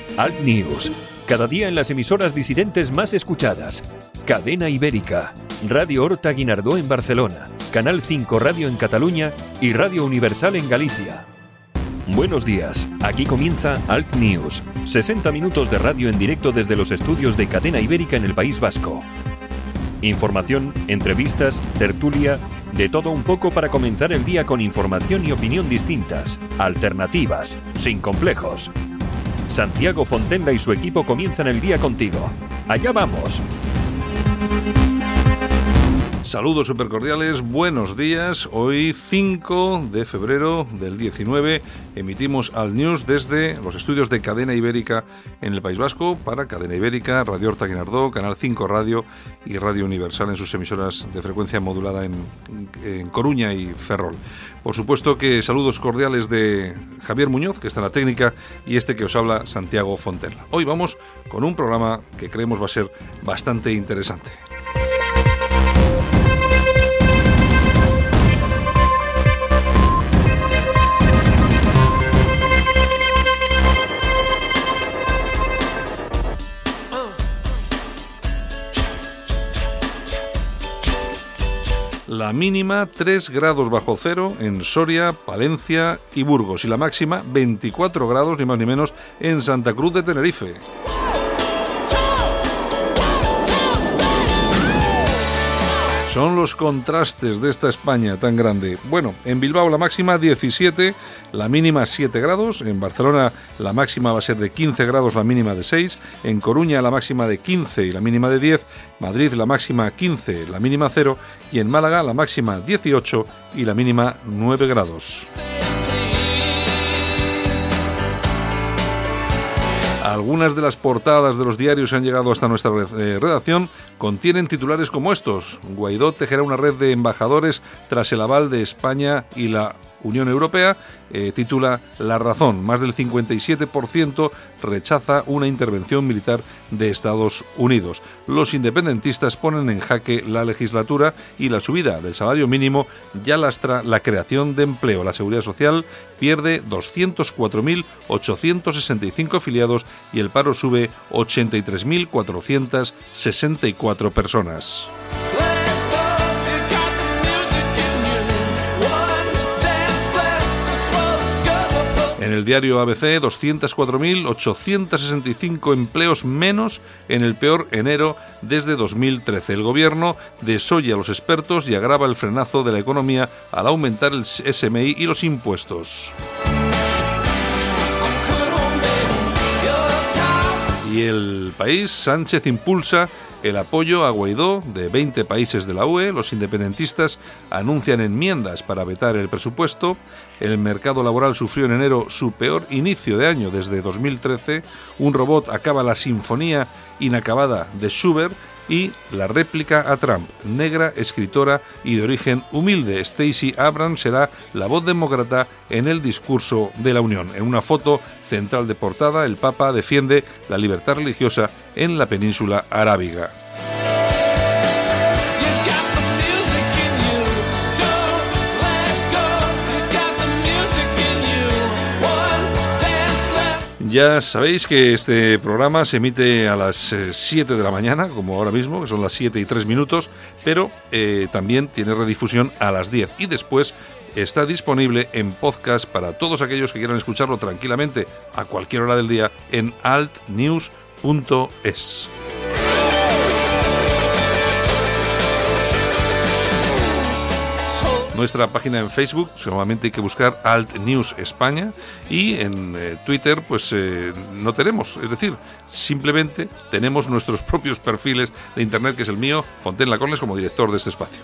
Alt News, cada día en las emisoras disidentes más escuchadas. Cadena Ibérica, Radio Horta Guinardó en Barcelona, Canal 5 Radio en Cataluña y Radio Universal en Galicia. Buenos días, aquí comienza Alt News, 60 minutos de radio en directo desde los estudios de Cadena Ibérica en el País Vasco. Información, entrevistas, tertulia, de todo un poco para comenzar el día con información y opinión distintas, alternativas, sin complejos. Santiago Fontenla y su equipo comienzan el día contigo. ¡Allá vamos! Saludos supercordiales, buenos días. Hoy 5 de febrero del 19 emitimos Alt News desde los estudios de Cadena Ibérica en el País Vasco para Cadena Ibérica, Radio Horta Guinardó, Canal 5 Radio y Radio Universal en sus emisoras de frecuencia modulada en Coruña y Ferrol. Por supuesto que saludos cordiales de Javier Muñoz, que está en la técnica, y este que os habla, Santiago Fontenla. Hoy vamos con un programa que creemos va a ser bastante interesante. La mínima 3 grados bajo cero en Soria, Palencia y Burgos, y la máxima 24 grados, ni más ni menos, en Santa Cruz de Tenerife. Son los contrastes de esta España tan grande. Bueno, en Bilbao la máxima 17, la mínima 7 grados, en Barcelona la máxima va a ser de 15 grados, la mínima de 6, en Coruña la máxima de 15 y la mínima de 10, Madrid la máxima 15, la mínima 0, y en Málaga la máxima 18 y la mínima 9 grados. Algunas de las portadas de los diarios que han llegado hasta nuestra redacción contienen titulares como estos: Guaidó tejerá una red de embajadores tras el aval de España y la Unión Europea. Titula La Razón: más del 57% rechaza una intervención militar de Estados Unidos. Los independentistas ponen en jaque la legislatura y la subida del salario mínimo ya lastra la creación de empleo. La Seguridad Social pierde 204.865 afiliados y el paro sube 83.464 personas. En el diario ABC, 204.865 empleos menos en el peor enero desde 2013. El gobierno desoye a los expertos y agrava el frenazo de la economía al aumentar el SMI y los impuestos. Y El País, Sánchez impulsa el apoyo a Guaidó de 20 países de la UE. Los independentistas anuncian enmiendas para vetar el presupuesto. El mercado laboral sufrió en enero su peor inicio de año desde 2013. Un robot acaba la sinfonía inacabada de Schubert. Y la réplica a Trump: negra, escritora y de origen humilde. Stacey Abrams será la voz demócrata en el discurso de la Unión. En una foto central de portada, el Papa defiende la libertad religiosa en la península arábiga. Ya sabéis que este programa se emite a las 7 de la mañana, como ahora mismo, que son las 7 y 3 minutos, pero también tiene redifusión a las 10. Y después está disponible en podcast para todos aquellos que quieran escucharlo tranquilamente a cualquier hora del día en altnews.es. Nuestra página en Facebook, solamente hay que buscar Alt News España, y en Twitter pues no tenemos, es decir, simplemente tenemos nuestros propios perfiles de internet, que es el mío, Fontenla Conles, como director de este espacio.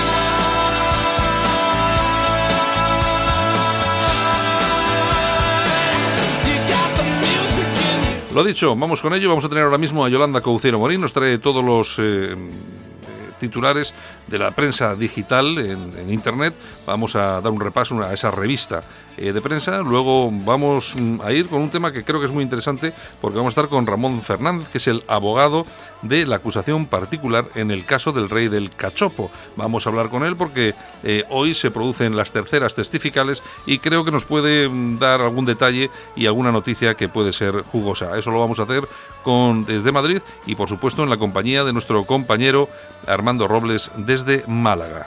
Lo dicho, vamos con ello. Vamos a tener ahora mismo a Yolanda Couceiro Morín, nos trae todos los titulares de la prensa digital en internet. Vamos a dar un repaso a esa revista de prensa. Luego vamos a ir con un tema que creo que es muy interesante, porque vamos a estar con Ramón Fernández, que es el abogado de la acusación particular en el caso del rey del cachopo. Vamos a hablar con él porque hoy se producen las terceras testificales y creo que nos puede dar algún detalle y alguna noticia que puede ser jugosa. Eso lo vamos a hacer desde Madrid y, por supuesto, en la compañía de nuestro compañero Armando Robles desde Málaga.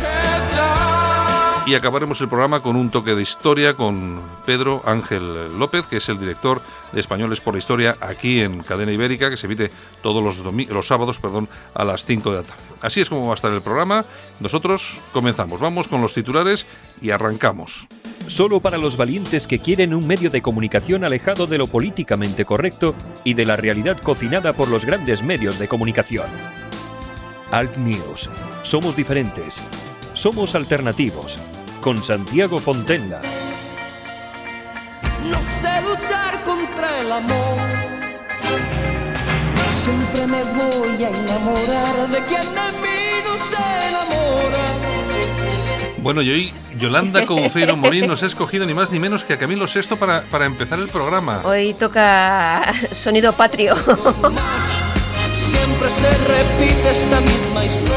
Y acabaremos el programa con un toque de historia con Pedro Ángel López, que es el director de Españoles por la Historia aquí en Cadena Ibérica, que se emite todos los sábados a las 5 de la tarde. Así es como va a estar el programa. Nosotros comenzamos. Vamos con los titulares y arrancamos. Solo para los valientes que quieren un medio de comunicación alejado de lo políticamente correcto y de la realidad cocinada por los grandes medios de comunicación. Alt News. Somos diferentes. Somos alternativos. Con Santiago Fontenla. No sé luchar contra el amor. Siempre me voy a enamorar de quien de mí no se enamora. Bueno, y hoy Yolanda Couceiro Morín nos ha escogido ni más ni menos que a Camilo VI para empezar el programa. Hoy toca sonido patrio. Siempre se repite esta misma historia.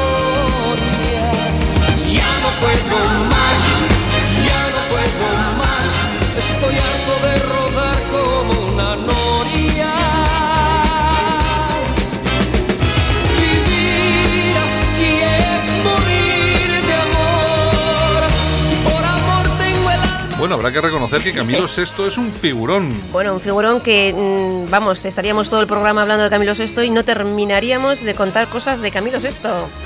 Ya no puedo más, ya no puedo más. Estoy harto de rodar como una noria. Vivir así es morir de amor. Y por amor tengo el alma. Bueno, habrá que reconocer que Camilo VI es un figurón. Bueno, un figurón que, estaríamos todo el programa hablando de Camilo VI y no terminaríamos de contar cosas de Camilo VI.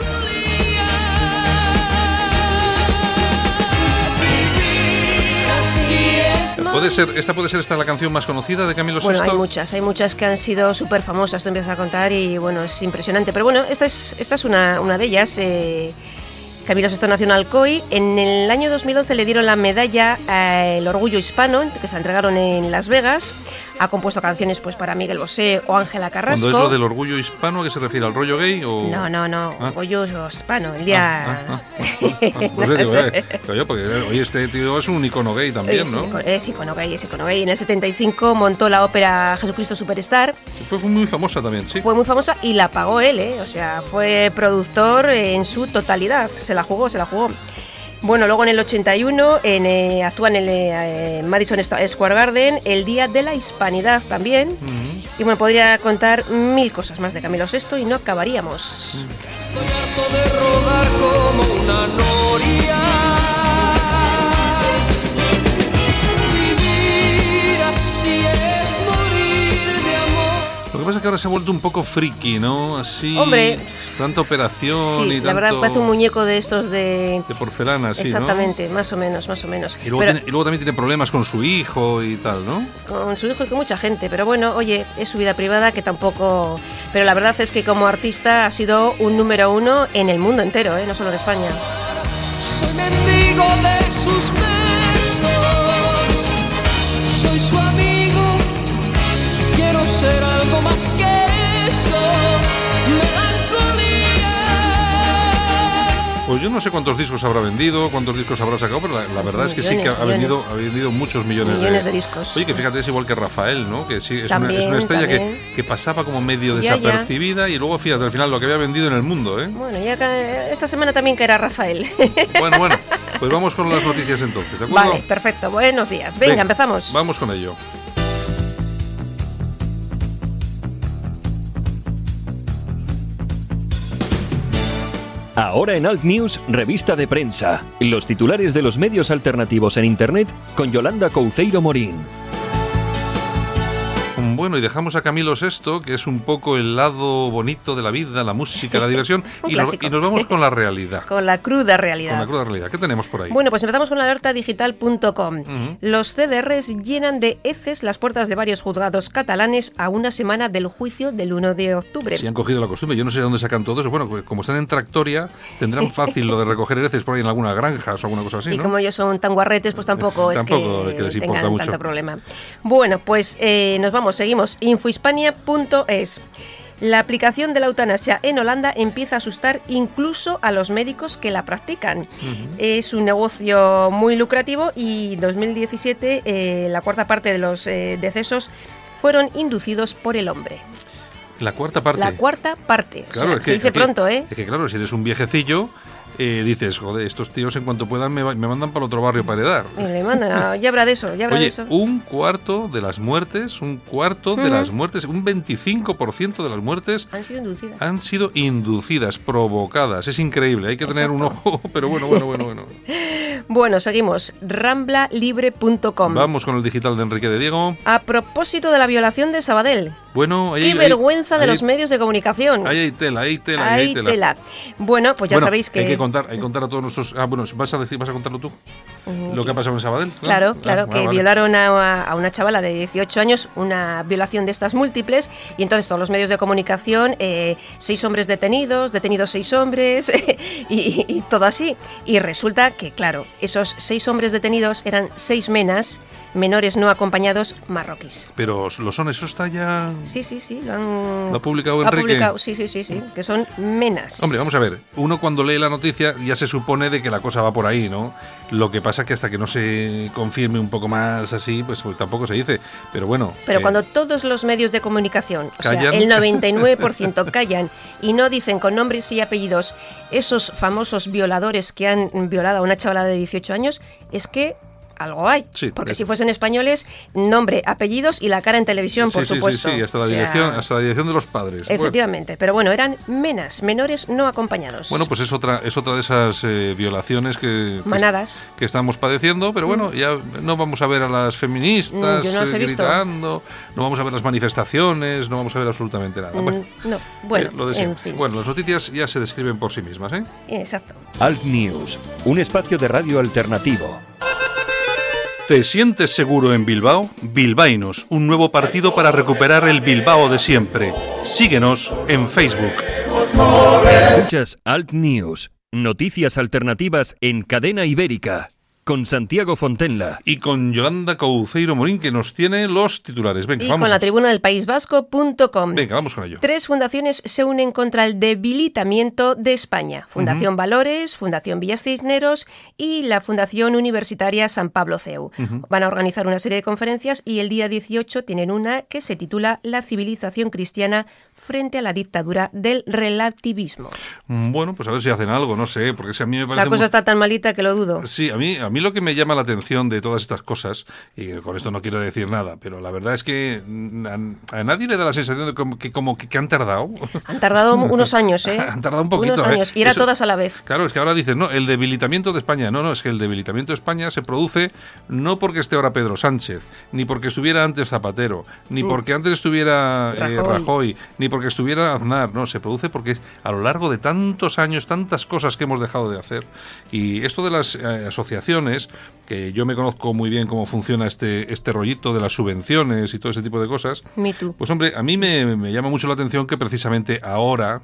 ¿Esta puede ser la canción más conocida de Camilo VI? Bueno, hay muchas que han sido súper famosas, tú empiezas a contar y bueno, es impresionante. Pero bueno, esta es una de ellas. Camilo VI nació en Alcoy. En el año 2011 le dieron la medalla El Orgullo Hispano, que se la entregaron en Las Vegas. Ha compuesto canciones pues para Miguel Bosé o Ángela Carrasco. ¿Cuándo es lo del orgullo hispano? ¿A qué se refiere? ¿Al rollo gay? O... No. Orgullo hispano. El día... Pues digo, porque hoy este tío es un icono gay también, ¿no? Es icono gay. En el 75 montó la ópera Jesucristo Superstar. Fue muy famosa también, sí. Fue muy famosa y la pagó él, O sea, fue productor en su totalidad. Se la jugó. Bueno, luego en el 81 actúa en el Madison Square Garden, el Día de la Hispanidad también. Uh-huh. Y bueno, podría contar mil cosas más de Camilo VI y no acabaríamos. Estoy harto de rodar como una noria. Vivir así es morir de amor. Lo que pasa es que ahora se ha vuelto un poco friki, ¿no? Así, hombre, tanta operación sí, y tanto... la verdad parece un muñeco de estos de porcelana, sí, exactamente, ¿no? Más o menos. Y luego también tiene problemas con su hijo y tal, ¿no? Con su hijo y con mucha gente, pero bueno, oye, es su vida privada que tampoco... Pero la verdad es que como artista ha sido un número 1 en el mundo entero, no solo en España. Soy mendigo de sus besos, soy su amigo, quiero ser algo más que eso, melancolía. Pues yo no sé cuántos discos habrá vendido, cuántos discos habrá sacado, pero la verdad es que sí que ha vendido muchos millones de discos. Oye, que fíjate, es igual que Rafael, ¿no? Que sí, es una estrella que pasaba como medio desapercibida y luego fíjate al final lo que había vendido en el mundo, ¿eh? Bueno, ya esta semana también caerá Rafael. Bueno, pues vamos con las noticias entonces, ¿de acuerdo? Vale, perfecto, buenos días. Venga, empezamos. Vamos con ello. Ahora en Alt News, revista de prensa. Los titulares de los medios alternativos en Internet con Yolanda Couceiro Morín. Bueno, y dejamos a Camilo VI, que es un poco el lado bonito de la vida, la música, la diversión, y nos vamos con la realidad. Con la cruda realidad. Con la cruda realidad. ¿Qué tenemos por ahí? Bueno, pues empezamos con la alertadigital.com. Uh-huh. Los CDRs llenan de heces las puertas de varios juzgados catalanes a una semana del juicio del 1 de octubre. Sí, han cogido la costumbre. Yo no sé de dónde sacan todo eso. Bueno, como están en Tractoria, tendrán fácil lo de recoger heces por ahí en alguna granja o alguna cosa así, ¿no? Y como ellos son tan guarretes, pues tampoco es que les importa tengan mucho. tanto problema. Bueno, pues nos vamos, seguimos. Infohispania.es. La aplicación de la eutanasia en Holanda empieza a asustar incluso a los médicos que la practican. Es un negocio muy lucrativo y en 2017 la cuarta parte de los decesos fueron inducidos por el hombre. La cuarta parte. La cuarta parte. Claro, o sea, se dice pronto, ¿eh? Es que claro, si eres un viejecillo, dices, joder, estos tíos en cuanto puedan me mandan para otro barrio para heredar. Y le mandan, ya habrá de eso, ya habrá de eso. Un cuarto de las muertes, un 25% de las muertes han sido inducidas, provocadas. Es increíble, hay que tener un ojo, pero bueno. Bueno, seguimos. ramblalibre.com. Vamos con el digital de Enrique de Diego. A propósito de la violación de Sabadell. Bueno, ¡qué vergüenza de los medios de comunicación! Ahí hay tela. Bueno, pues ya sabéis que... Hay que contar a todos nuestros... ¿vas a contarlo tú? Lo que ha pasado en Sabadell. Claro, que violaron a una chavala de 18 años, una violación de estas múltiples, y entonces todos los medios de comunicación, 6 hombres detenidos 6 hombres, y todo así. Y resulta que, claro, esos 6 hombres detenidos eran 6 menores no acompañados marroquíes. Pero lo son, eso está ya... Sí, lo ha publicado Enrique. Sí, que son menas. Hombre, vamos a ver, uno cuando lee la noticia ya se supone de que la cosa va por ahí, ¿no? Lo que pasa es que hasta que no se confirme un poco más así, pues tampoco se dice, pero bueno... Pero cuando todos los medios de comunicación, callan, o sea, el 99% callan y no dicen con nombres y apellidos esos famosos violadores que han violado a una chavala de 18 años, es que algo hay, porque si fuesen españoles, nombre, apellidos y la cara en televisión, por supuesto. Sí, hasta la dirección de los padres. Efectivamente, pero bueno, eran menores no acompañados. Bueno, pues es otra de esas violaciones manadas que estamos padeciendo, pero bueno, ya no vamos a ver a las feministas gritando, no vamos a ver las manifestaciones, no vamos a ver absolutamente nada. En fin. Bueno, las noticias ya se describen por sí mismas, ¿eh? Exacto. Alt News, un espacio de radio alternativo. ¿Te sientes seguro en Bilbao? Bilbaínos, un nuevo partido para recuperar el Bilbao de siempre. Síguenos en Facebook. Escuchas Alt News, noticias alternativas en Cadena Ibérica, con Santiago Fontenla. Y con Yolanda Couceiro Morín, que nos tiene los titulares. Venga, vamos. Con la tribuna del País Vasco.com. Venga, vamos con ello. 3 fundaciones se unen contra el debilitamiento de España. Fundación Valores, Fundación Villas Cisneros y la Fundación Universitaria San Pablo CEU. Van a organizar una serie de conferencias y el día 18 tienen una que se titula La civilización cristiana frente a la dictadura del relativismo. Bueno, pues a ver si hacen algo, no sé, porque si a mí me parece... La cosa está tan malita que lo dudo. Sí, a mí lo que me llama la atención de todas estas cosas, y con esto no quiero decir nada, pero la verdad es que a nadie le da la sensación de que han tardado. Han tardado unos años, ¿eh? Han tardado un poquito. Unos años, y era todas a la vez. Claro, es que ahora dicen, no, el debilitamiento de España. No, es que el debilitamiento de España se produce no porque esté ahora Pedro Sánchez, ni porque estuviera antes Zapatero, ni porque antes estuviera Rajoy, ni porque estuviera Aznar. No, se produce porque a lo largo de tantos años, tantas cosas que hemos dejado de hacer. Y esto de las asociaciones, que yo me conozco muy bien cómo funciona este rollito de las subvenciones y todo ese tipo de cosas. Me too. Pues hombre, a mí me llama mucho la atención que precisamente ahora,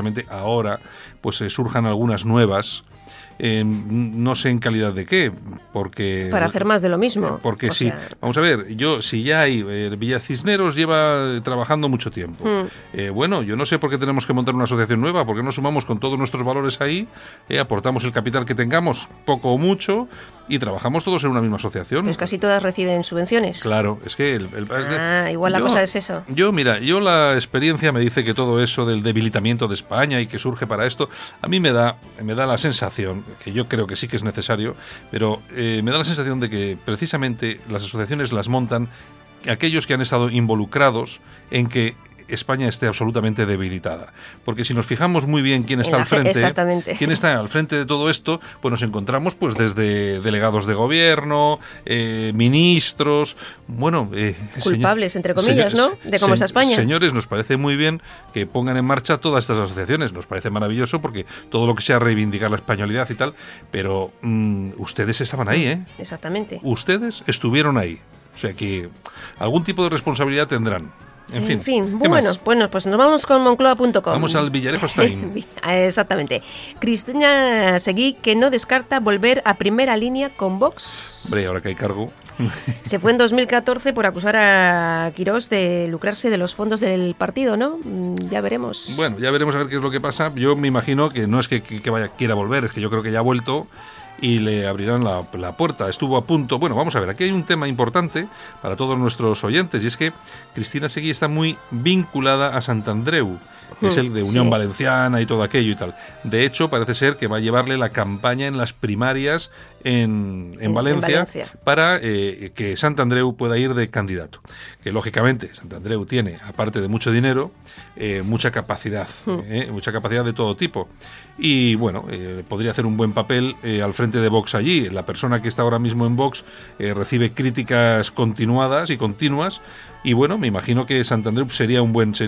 pues surjan algunas nuevas. No sé en calidad de qué, porque... Para hacer más de lo mismo. Porque vamos a ver, si ya hay... Villas Cisneros lleva trabajando mucho tiempo. Bueno, yo no sé por qué tenemos que montar una asociación nueva, porque no sumamos con todos nuestros valores ahí, aportamos el capital que tengamos, poco o mucho, y trabajamos todos en una misma asociación. Pues casi todas reciben subvenciones. Claro, es que... igual la cosa es eso. Yo la experiencia me dice que todo eso del debilitamiento de España y que surge para esto, a mí me da la sensación, que yo creo que sí que es necesario, pero me da la sensación de que precisamente las asociaciones las montan aquellos que han estado involucrados en que España esté absolutamente debilitada. Porque si nos fijamos muy bien quién está al frente, quién está al frente de todo esto, pues nos encontramos pues desde delegados de gobierno, ministros, culpables, entre comillas, ¿no? De cómo está España. Señores, nos parece muy bien que pongan en marcha todas estas asociaciones, nos parece maravilloso porque todo lo que sea reivindicar la españolidad y tal, pero ustedes estaban ahí, ¿eh? Exactamente. Ustedes estuvieron ahí. O sea que algún tipo de responsabilidad tendrán. En fin. Bueno, pues nos vamos con Moncloa.com. Vamos al Villarejos Time. Exactamente. Cristina Seguí, que no descarta volver a primera línea con Vox. Hombre, ahora que hay cargo. Se fue en 2014 por acusar a Quirós de lucrarse de los fondos del partido, ¿no? Ya veremos. Bueno, ya veremos a ver qué es lo que pasa. Yo me imagino que no es que quiera volver, es que yo creo que ya ha vuelto y le abrirán la puerta. Estuvo a punto. Bueno, vamos a ver, aquí hay un tema importante para todos nuestros oyentes, y es que Cristina Seguí está muy vinculada a Sant Andreu, que es el de Unión Valenciana y todo aquello y tal. De hecho, parece ser que va a llevarle la campaña en las primarias en Valencia para que Sant Andreu pueda ir de candidato. Que lógicamente Sant Andreu tiene, aparte de mucho dinero, mucha capacidad de todo tipo. Y bueno, podría hacer un buen papel al frente de Vox allí. La persona que está ahora mismo en Vox recibe críticas continuadas y continuas. Y bueno, me imagino que Sant Andreu sería un buen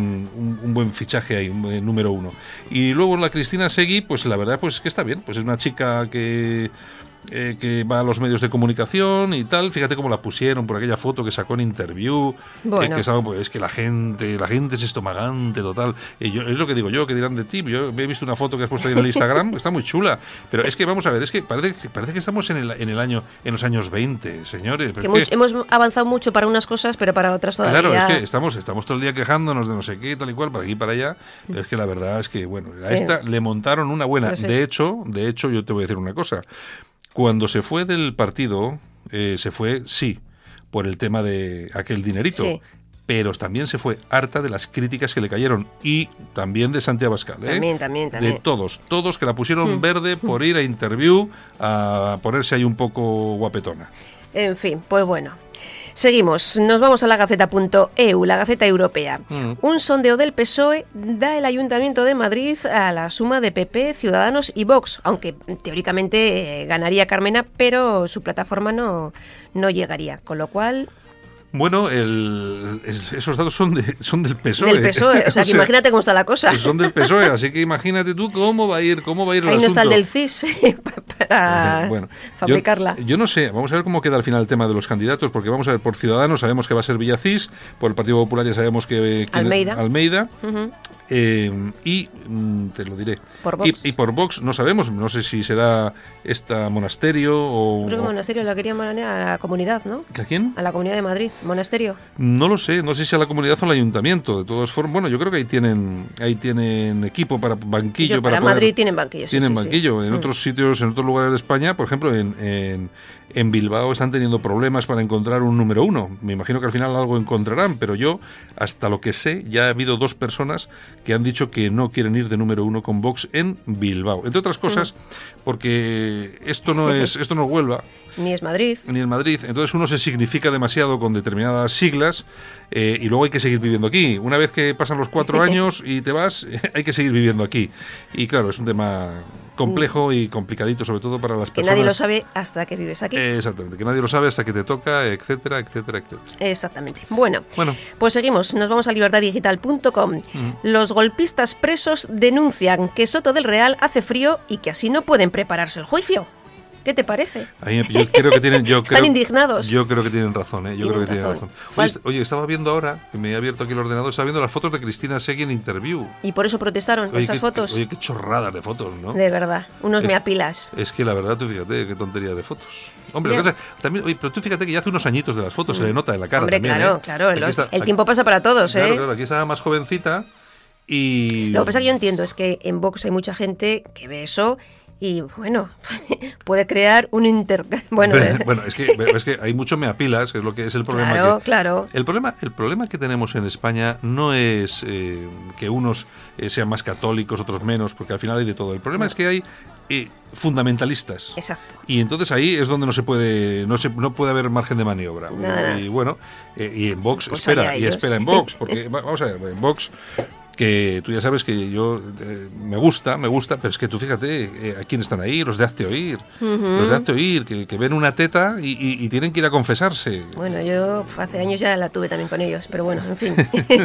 fichaje ahí, número uno. Y luego la Cristina Seguí, pues la verdad pues que está bien, pues es una chica que va a los medios de comunicación y tal. Fíjate cómo la pusieron por aquella foto que sacó en Interview. Bueno. Pues, es que la gente es estomagante total. Es lo que digo yo, que dirán de ti. Yo he visto una foto que has puesto ahí en el Instagram, está muy chula. Pero es que vamos a ver, es que parece que estamos en los años 20, señores. Pero hemos avanzado mucho para unas cosas, pero para otras todavía. Claro, es que estamos todo el día quejándonos de no sé qué, tal y cual, para aquí y para allá. Pero es que la verdad es que, bueno, a esta le montaron una buena. Sí. De hecho, yo te voy a decir una cosa. Cuando se fue del partido, se fue, sí, por el tema de aquel dinerito, pero también se fue harta de las críticas que le cayeron, y también de Santi Abascal, También. De todos que la pusieron verde por ir a Interview a ponerse ahí un poco guapetona. En fin, pues bueno. Seguimos, nos vamos a la Gaceta.eu, la Gaceta Europea. Un sondeo del PSOE da el Ayuntamiento de Madrid a la suma de PP, Ciudadanos y Vox, aunque teóricamente ganaría Carmena, pero su plataforma no llegaría, con lo cual... Bueno, esos datos son del PSOE. Del PSOE, o sea, que imagínate cómo está la cosa. Son del PSOE, así que imagínate tú cómo va a ir el Ahí asunto. Ahí no está el del CIS para fabricarla. Yo no sé, vamos a ver cómo queda al final el tema de los candidatos, porque vamos a ver, por Ciudadanos sabemos que va a ser Villacís, por el Partido Popular ya sabemos que... Almeida. Y te lo diré. Por Vox. Y por Vox no sabemos, no sé si será Monasterio o... Creo que Monasterio la quería a la comunidad, ¿no? ¿A quién? A la Comunidad de Madrid. ¿Monasterio? No lo sé, no sé si a la comunidad o al ayuntamiento. De todas formas, bueno, yo creo que ahí tienen equipo para banquillo. Para Madrid tienen banquillo. Tienen banquillo. En otros sitios, en otros lugares de España, por ejemplo, en Bilbao están teniendo problemas para encontrar un número uno. Me imagino que al final algo encontrarán, pero yo, hasta lo que sé, ya ha habido 2 personas que han dicho que no quieren ir de número 1 con Vox en Bilbao. Entre otras cosas, porque esto no es Huelva. Ni es Madrid. Entonces uno se significa demasiado con determinadas siglas y luego hay que seguir viviendo aquí. Una vez que pasan los 4 años y te vas, hay que seguir viviendo aquí. Y claro, es un tema complejo y complicadito, sobre todo para las personas. Que nadie lo sabe hasta que vives aquí. Exactamente, que nadie lo sabe hasta que te toca, etcétera. Exactamente. Bueno, pues seguimos. Nos vamos a libertaddigital.com. Los golpistas presos denuncian que Soto del Real hace frío y que así no pueden prepararse el juicio. ¿Qué te parece? Yo creo que tienen... Están indignados. Yo creo que tienen razón, ¿eh? Tienen razón. Oye, estaba viendo ahora, que me he abierto aquí el ordenador, estaba viendo las fotos de Cristina Seguí en Interview. Y por eso protestaron esas fotos. Oye, qué chorradas de fotos, ¿no? De verdad, unos meapilas. Es que la verdad, tú fíjate, qué tontería de fotos. Hombre, también, oye, pero tú fíjate que ya hace unos añitos de las fotos, se le nota en la cara. Hombre, también, claro. El tiempo pasa para todos, ¿eh? Claro, aquí estaba más jovencita y... Lo que pasa que yo entiendo es que en Vox hay mucha gente que ve eso y, bueno, puede crear un Bueno, es que hay mucho meapilas, que es lo que es el problema. Claro. El problema que tenemos en España no es que unos sean más católicos, otros menos, porque al final hay de todo. El problema es que hay fundamentalistas. Exacto. Y entonces ahí es donde no puede haber margen de maniobra. Nada. Y bueno, y en Vox pues espera en Vox, porque vamos a ver, en Vox, que tú ya sabes que yo me gusta, pero es que tú fíjate a quién están ahí, los de Hazte Oír. Los de Hazte Oír, que ven una teta y tienen que ir a confesarse. Bueno, yo hace años ya la tuve también con ellos, pero bueno, en fin.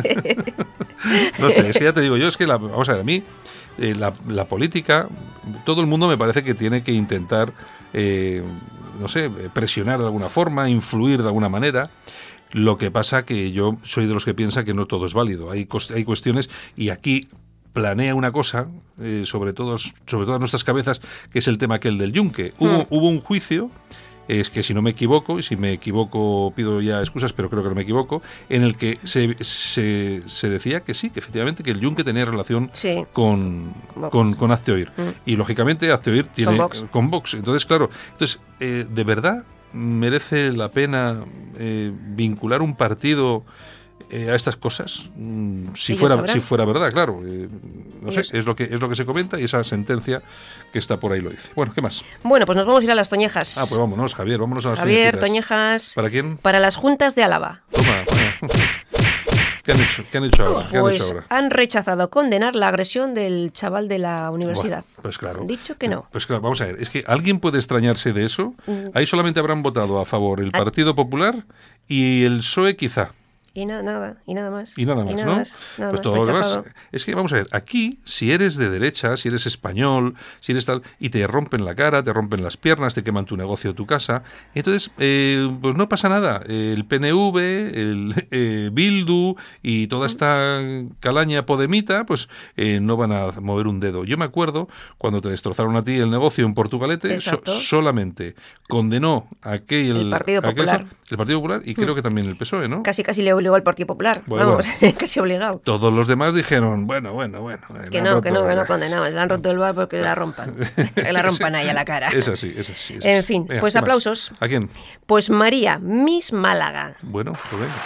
No sé, es que ya te digo yo, es que vamos a ver, a mí la política, todo el mundo me parece que tiene que intentar, presionar de alguna forma, influir de alguna manera. Lo que pasa que yo soy de los que piensa que no todo es válido. Hay cuestiones, y aquí planea una cosa, sobre todo en nuestras cabezas, que es el tema aquel del yunque. Hubo un juicio, es que si no me equivoco, y si me equivoco pido ya excusas, pero creo que no me equivoco, en el que se decía que sí, que efectivamente que el yunque tenía relación con Hazte Oír. Y lógicamente Hazte Oír tiene con Vox. Entonces, claro, ¿de verdad merece la pena vincular un partido a estas cosas? Si fuera verdad, claro. No sé, es lo que se comenta, y esa sentencia que está por ahí lo dice. Bueno, ¿qué más? Bueno, pues nos vamos a ir a las Toñejas. Pues vámonos, Javier, vámonos a las Toñejas. ¿Para quién? Para las Juntas de Álava. Toma. ¿Qué han hecho ahora? Han rechazado condenar la agresión del chaval de la universidad. Bueno, pues claro. Han dicho que no. Pues claro, vamos a ver, es que ¿alguien puede extrañarse de eso? Ahí solamente habrán votado a favor el Partido Popular y el PSOE quizá. Y nada más. Y nada más, ¿no? Pues todo lo demás. Es que, vamos a ver, aquí, si eres de derecha, si eres español, si eres tal, y te rompen la cara, te rompen las piernas, te queman tu negocio, tu casa, entonces, pues no pasa nada. El PNV, el Bildu y toda esta calaña podemita, pues no van a mover un dedo. Yo me acuerdo cuando te destrozaron a ti el negocio en Portugalete, solamente condenó el Partido Popular. El Partido Popular, y creo que también el PSOE, ¿no? Casi le obligó al Partido Popular. Vamos, casi obligado. Todos los demás dijeron, bueno. Que no condenamos. Le han roto el bar porque la rompan. Que la rompan ahí a la cara. Es así. En fin, venga, pues aplausos. ¿A quién? Pues María, Miss Málaga. Bueno, pues venga.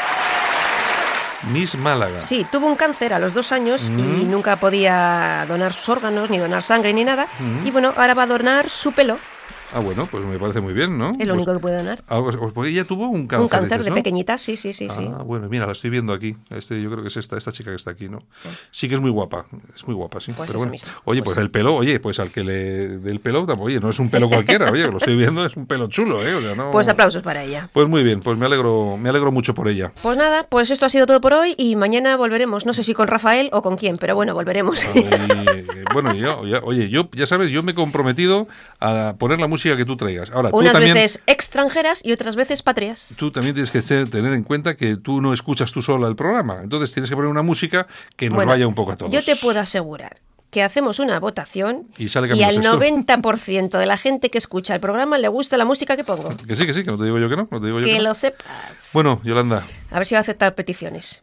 Miss Málaga. Sí, tuvo un cáncer a los 2 años y nunca podía donar sus órganos, ni donar sangre, ni nada. Y bueno, ahora va a donar su pelo. Ah, bueno, pues me parece muy bien, ¿no? Es lo único que puede donar. Porque ella tuvo un cáncer. Un cáncer dices, de ¿no? pequeñita, sí. Ah, bueno, mira, la estoy viendo aquí. Yo creo que es esta chica que está aquí, ¿no? Sí que es muy guapa, sí. Pues pero bueno, mismo. Oye, pues el pelo, pues al que le dé el pelo, oye, no es un pelo cualquiera, oye, lo estoy viendo, es un pelo chulo, O sea, no... Pues aplausos para ella. Pues muy bien, pues me alegro mucho por ella. Pues nada, pues esto ha sido todo por hoy y mañana volveremos, no sé si con Rafael o con quién, pero bueno, volveremos. Bueno, yo ya sabes, yo me he comprometido a poner la música que tú traigas. Ahora, unas tú también, veces extranjeras y otras veces patrias. Tú también tienes que tener en cuenta que tú no escuchas tú sola el programa. Entonces tienes que poner una música que nos vaya un poco a todos. Yo te puedo asegurar que hacemos una votación y al Sexto. 90% de la gente que escucha el programa le gusta la música que pongo. Que sí, que no te digo yo que no. Que lo sepas. Bueno, Yolanda. A ver si va a aceptar peticiones.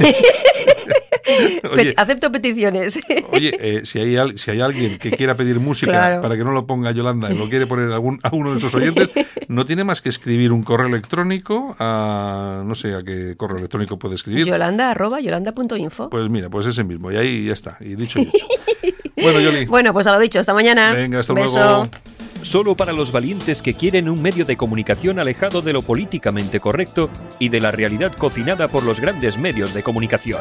Oye, acepto peticiones. Oye, si hay alguien que quiera pedir música para que no lo ponga Yolanda y lo quiere poner a uno de sus oyentes, no tiene más que escribir un correo electrónico no sé a qué correo electrónico puede escribir. Yolanda@yolanda.info. Pues mira, pues ese mismo, y ahí ya está, y dicho y hecho. Bueno, Yoli. Bueno, pues a lo dicho, hasta mañana. Venga, hasta Beso. luego. Solo para los valientes que quieren un medio de comunicación alejado de lo políticamente correcto y de la realidad cocinada por los grandes medios de comunicación.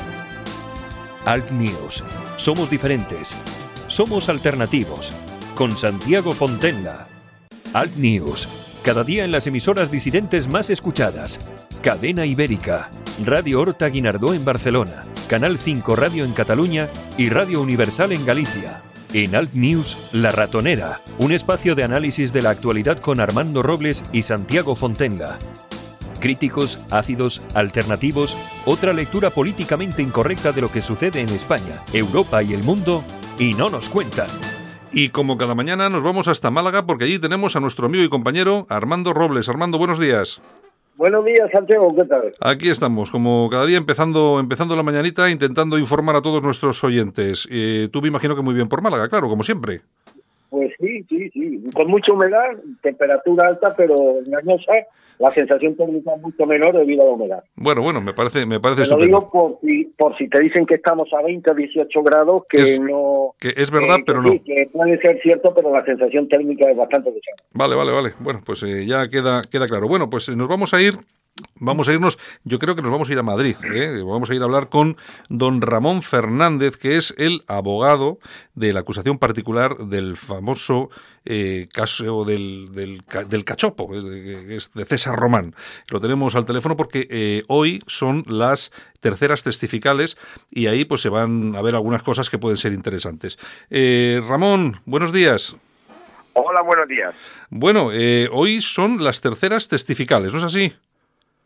Alt News. Somos diferentes. Somos alternativos. Con Santiago Fontenla. Alt News. Cada día en las emisoras disidentes más escuchadas. Cadena Ibérica. Radio Horta Guinardó en Barcelona. Canal 5 Radio en Cataluña y Radio Universal en Galicia. En Alt News, La Ratonera, un espacio de análisis de la actualidad con Armando Robles y Santiago Fontenla. Críticos, ácidos, alternativos, otra lectura políticamente incorrecta de lo que sucede en España, Europa y el mundo, y no nos cuentan. Y como cada mañana nos vamos hasta Málaga porque allí tenemos a nuestro amigo y compañero Armando Robles. Armando, buenos días. Buenos días, Santiago, ¿qué tal? Aquí estamos, como cada día empezando la mañanita, intentando informar a todos nuestros oyentes. Tú me imagino que muy bien por Málaga, claro, como siempre. Pues sí, con mucha humedad, temperatura alta, pero engañosa, la sensación térmica es mucho menor debido a la humedad. Bueno, me parece Te estupendo. lo digo por si te dicen que estamos a 20 o 18 grados, que es verdad, pero no. Sí, que puede ser cierto, pero la sensación térmica es bastante pesada. Vale. Bueno, pues ya queda claro. Bueno, pues nos vamos a irnos, yo creo que nos vamos a ir a Madrid, Vamos a ir a hablar con don Ramón Fernández, que es el abogado de la acusación particular del famoso caso del cachopo, es de César Román. Lo tenemos al teléfono porque hoy son las terceras testificales y ahí pues se van a ver algunas cosas que pueden ser interesantes. Ramón, buenos días. Hola, buenos días. Bueno, hoy son las terceras testificales, ¿no es así?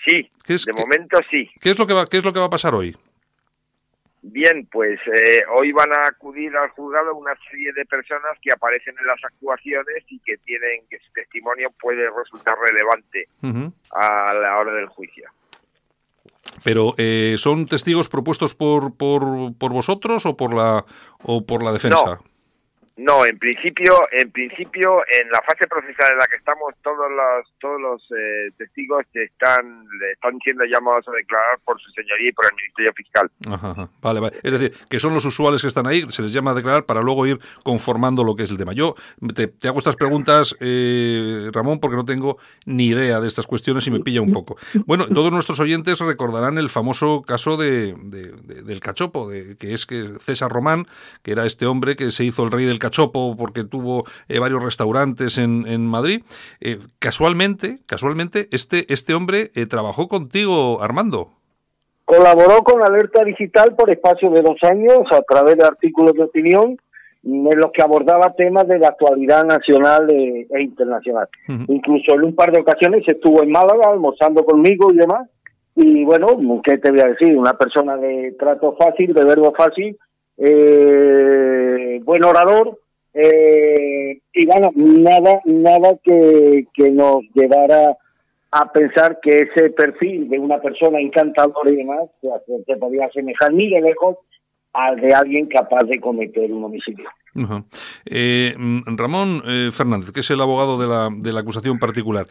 Sí, de momento sí. ¿Qué es lo que va a pasar hoy? Bien, pues hoy van a acudir al juzgado una serie de personas que aparecen en las actuaciones y que su testimonio puede resultar relevante a la hora del juicio. Pero ¿son testigos propuestos por vosotros o por la defensa? No, en principio, en la fase procesal en la que estamos, todos los testigos están siendo llamados a declarar por su señoría y por el Ministerio Fiscal. Ajá. Vale. Es decir, que son los usuales que están ahí, se les llama a declarar para luego ir conformando lo que es el tema. Yo te hago estas preguntas, Ramón, porque no tengo ni idea de estas cuestiones y me pilla un poco. Bueno, todos nuestros oyentes recordarán el famoso caso del cachopo, que César Román, que era este hombre que se hizo el rey del cachopo porque tuvo varios restaurantes en Madrid. Casualmente, este hombre trabajó contigo, Armando. Colaboró con Alerta Digital por espacio de 2 años a través de artículos de opinión en los que abordaba temas de la actualidad nacional e internacional. Incluso en un par de ocasiones estuvo en Málaga almorzando conmigo y demás. Y bueno, ¿qué te voy a decir? Una persona de trato fácil, de verbo fácil, buen orador, y bueno, nada que nos llevara a pensar que ese perfil de una persona encantadora y demás se podía asemejar ni de lejos al de alguien capaz de cometer un homicidio. Ramón Fernández, que es el abogado de la acusación particular,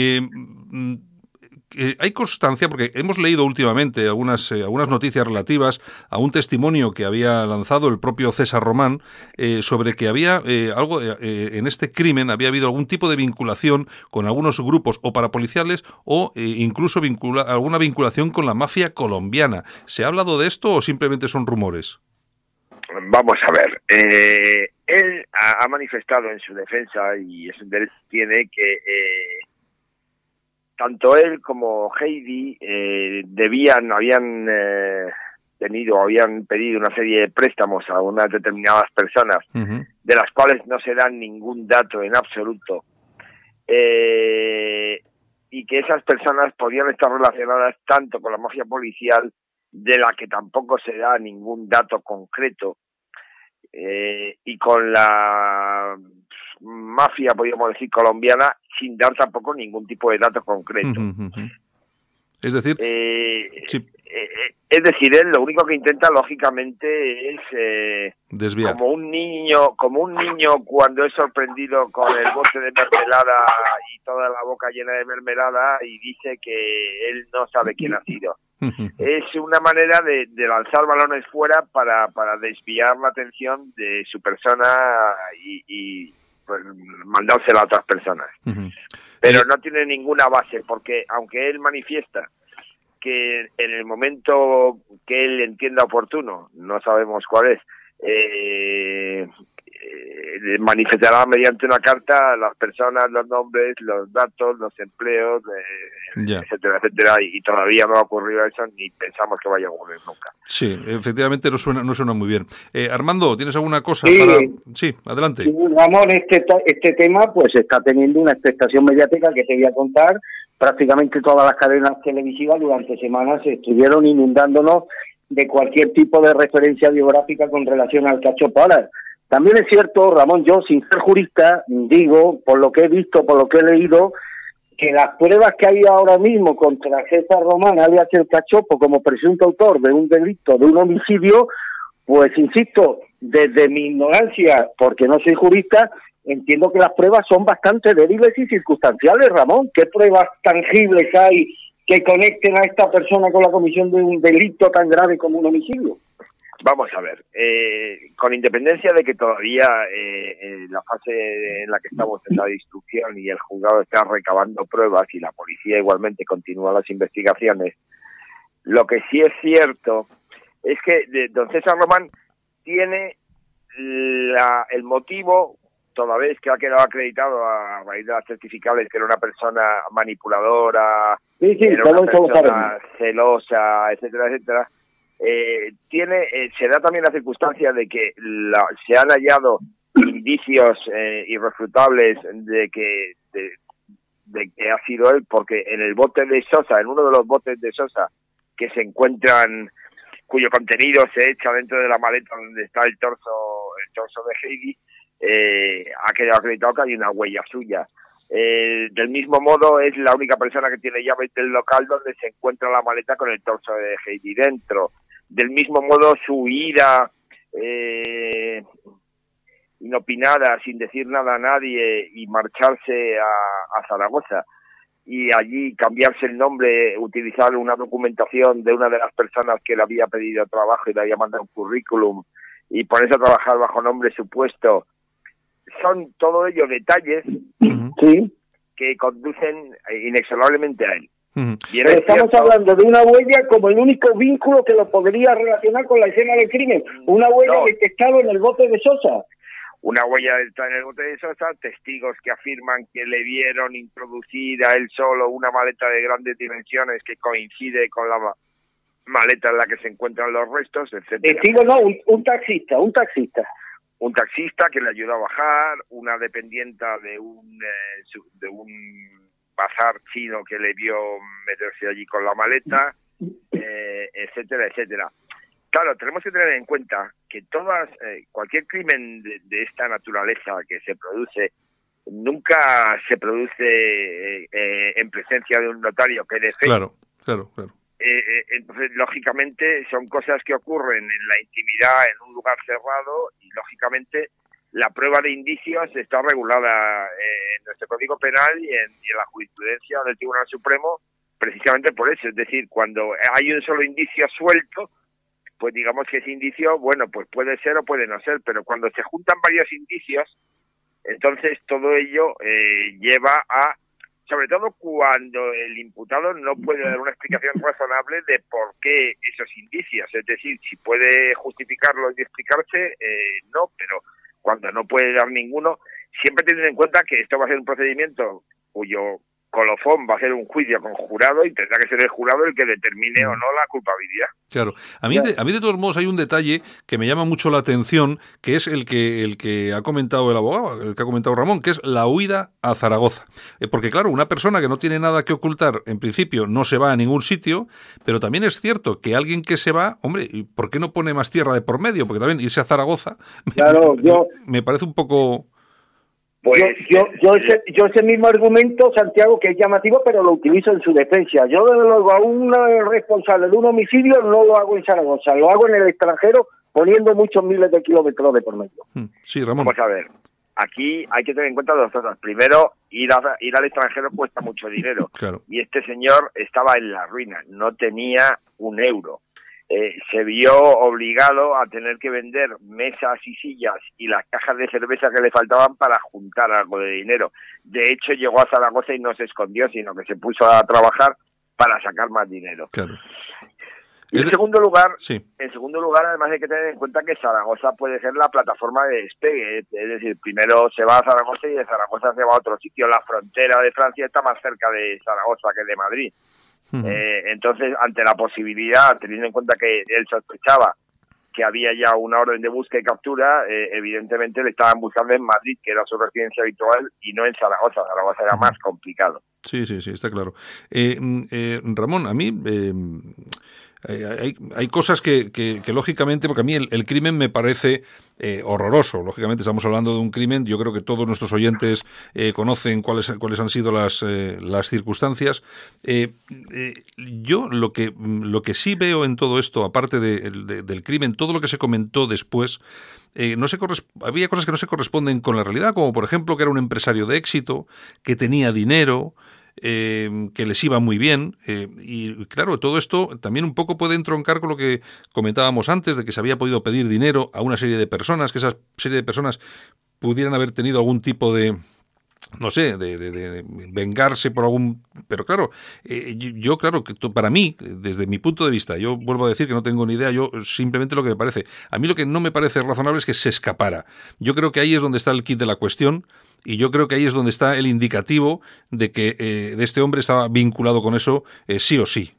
hay constancia, porque hemos leído últimamente algunas noticias relativas a un testimonio que había lanzado el propio César Román sobre que había algo en este crimen, había habido algún tipo de vinculación con algunos grupos o parapoliciales o incluso alguna vinculación con la mafia colombiana. ¿Se ha hablado de esto o simplemente son rumores? Vamos a ver, él ha manifestado en su defensa, y es un derecho que tiene, que tanto él como Heidi habían pedido una serie de préstamos a unas determinadas personas, de las cuales no se dan ningún dato en absoluto, y que esas personas podían estar relacionadas tanto con la mafia policial, de la que tampoco se da ningún dato concreto, y con la mafia, podríamos decir, colombiana, sin dar tampoco ningún tipo de dato concreto. Es decir, sí. Es decir, él lo único que intenta, lógicamente, es desviar. como un niño cuando es sorprendido con el bote de mermelada y toda la boca llena de mermelada y dice que él no sabe quién ha sido. Es una manera de lanzar balones fuera para desviar la atención de su persona y pues, mandársela a otras personas. Pero no tiene ninguna base, porque aunque él manifiesta que en el momento que él entienda oportuno, no sabemos cuál es, manifestará mediante una carta las personas, los nombres, los datos, los empleos, etcétera, y todavía no ha ocurrido eso ni pensamos que vaya a ocurrir nunca. Sí, efectivamente no suena muy bien. Armando, ¿tienes alguna cosa sí, para...? Sí, adelante. Sí, Ramón, este tema pues está teniendo una expectación mediática que te voy a contar. Prácticamente todas las cadenas televisivas durante semanas estuvieron inundándonos de cualquier tipo de referencia biográfica con relación al cachopo. Ahora, también es cierto, Ramón, yo sin ser jurista, digo, por lo que he visto, por lo que he leído, que las pruebas que hay ahora mismo contra César Román, alias el cachopo, como presunto autor de un delito, de un homicidio, pues insisto, desde mi ignorancia, porque no soy jurista, entiendo que las pruebas son bastante débiles y circunstanciales, Ramón. ¿Qué pruebas tangibles hay que conecten a esta persona con la comisión de un delito tan grave como un homicidio? Vamos a ver, con independencia de que todavía en la fase en la que estamos en la instrucción y el juzgado está recabando pruebas y la policía igualmente continúa las investigaciones, lo que sí es cierto es que don César Román tiene el motivo, toda vez que ha quedado acreditado a raíz de las certificables que era una persona manipuladora, era una persona celosa, etcétera, etcétera. Se da también la circunstancia de que se han hallado indicios irrefutables de de que ha sido él, porque en el bote de Sosa, en uno de los botes de Sosa que se encuentran, cuyo contenido se echa dentro de la maleta donde está el torso de Heidi, ha quedado acreditado que hay una huella suya. Del mismo modo, es la única persona que tiene llaves del local donde se encuentra la maleta con el torso de Heidi dentro. Del mismo modo, su ida inopinada, sin decir nada a nadie, y marcharse a Zaragoza, y allí cambiarse el nombre, utilizar una documentación de una de las personas que le había pedido trabajo y le había mandado un currículum, y ponerse a trabajar bajo nombre supuesto, son todo ello detalles Sí. que conducen inexorablemente a él. Pero estamos hablando de una huella como el único vínculo que lo podría relacionar con la escena del crimen. Una huella detectada en el bote de Sosa. Una huella está en el bote de Sosa, testigos que afirman que le vieron introducir a él solo una maleta de grandes dimensiones que coincide con la maleta en la que se encuentran los restos, etcétera. Testigo no, un taxista. Un taxista que le ayudó a bajar, una dependienta de un bazar chino que le vio meterse allí con la maleta, etcétera, etcétera. Claro, tenemos que tener en cuenta que cualquier crimen de esta naturaleza que se produce, nunca se produce en presencia de un notario que dé fe. Claro. Entonces, lógicamente, son cosas que ocurren en la intimidad, en un lugar cerrado, y lógicamente la prueba de indicios está regulada en nuestro Código Penal y en la jurisprudencia del Tribunal Supremo, precisamente por eso. Es decir, cuando hay un solo indicio suelto, pues digamos que ese indicio, bueno, pues puede ser o puede no ser, pero cuando se juntan varios indicios, entonces todo ello lleva a, sobre todo cuando el imputado no puede dar una explicación razonable de por qué esos indicios, es decir, si puede justificarlo y explicarse, no, pero cuando no puede dar ninguno, siempre teniendo en cuenta que esto va a ser un procedimiento cuyo colofón va a ser un juicio con jurado y tendrá que ser el jurado el que determine o no la culpabilidad. Claro. A mí de todos modos hay un detalle que me llama mucho la atención, que es el que ha comentado el abogado, el que ha comentado Ramón, que es la huida a Zaragoza. Porque claro, una persona que no tiene nada que ocultar, en principio no se va a ningún sitio, pero también es cierto que alguien que se va, hombre, ¿por qué no pone más tierra de por medio? Porque también irse a Zaragoza me parece un poco... Pues yo ese mismo argumento, Santiago, que es llamativo, pero lo utilizo en su defensa. Yo, desde luego, a un responsable de un homicidio no lo hago en Zaragoza, lo hago en el extranjero, poniendo muchos miles de kilómetros de por medio. Sí, Ramón. Vamos a ver, aquí hay que tener en cuenta dos cosas. Primero, ir al extranjero cuesta mucho dinero. Claro. Y este señor estaba en la ruina, no tenía un euro. Se vio obligado a tener que vender mesas y sillas y las cajas de cerveza que le faltaban para juntar algo de dinero. De hecho, llegó a Zaragoza y no se escondió, sino que se puso a trabajar para sacar más dinero. Claro. Y en segundo lugar, sí. Además hay que tener en cuenta que Zaragoza puede ser la plataforma de despegue. Es decir, primero se va a Zaragoza y de Zaragoza se va a otro sitio. La frontera de Francia está más cerca de Zaragoza que de Madrid. Entonces, ante la posibilidad, teniendo en cuenta que él sospechaba que había ya una orden de búsqueda y captura, evidentemente le estaban buscando en Madrid, que era su residencia habitual, y no en Zaragoza. Zaragoza era más complicado. Sí, está claro. Ramón, a mí... Hay cosas que lógicamente, porque a mí el crimen me parece horroroso. Lógicamente estamos hablando de un crimen, yo creo que todos nuestros oyentes conocen cuáles han sido las circunstancias. Yo lo que sí veo en todo esto, aparte del crimen, todo lo que se comentó después, había cosas que no se corresponden con la realidad, como por ejemplo que era un empresario de éxito, que tenía dinero, que les iba muy bien, y claro, todo esto también un poco puede entroncar con lo que comentábamos antes, de que se había podido pedir dinero a una serie de personas, que esa serie de personas pudieran haber tenido algún tipo de, no sé, de vengarse por algún... Pero claro, yo claro, que para mí, desde mi punto de vista, yo vuelvo a decir que no tengo ni idea, yo simplemente lo que me parece, a mí lo que no me parece razonable es que se escapara. Yo creo que ahí es donde está el quid de la cuestión, y yo creo que ahí es donde está el indicativo de que de este hombre estaba vinculado con eso sí o sí.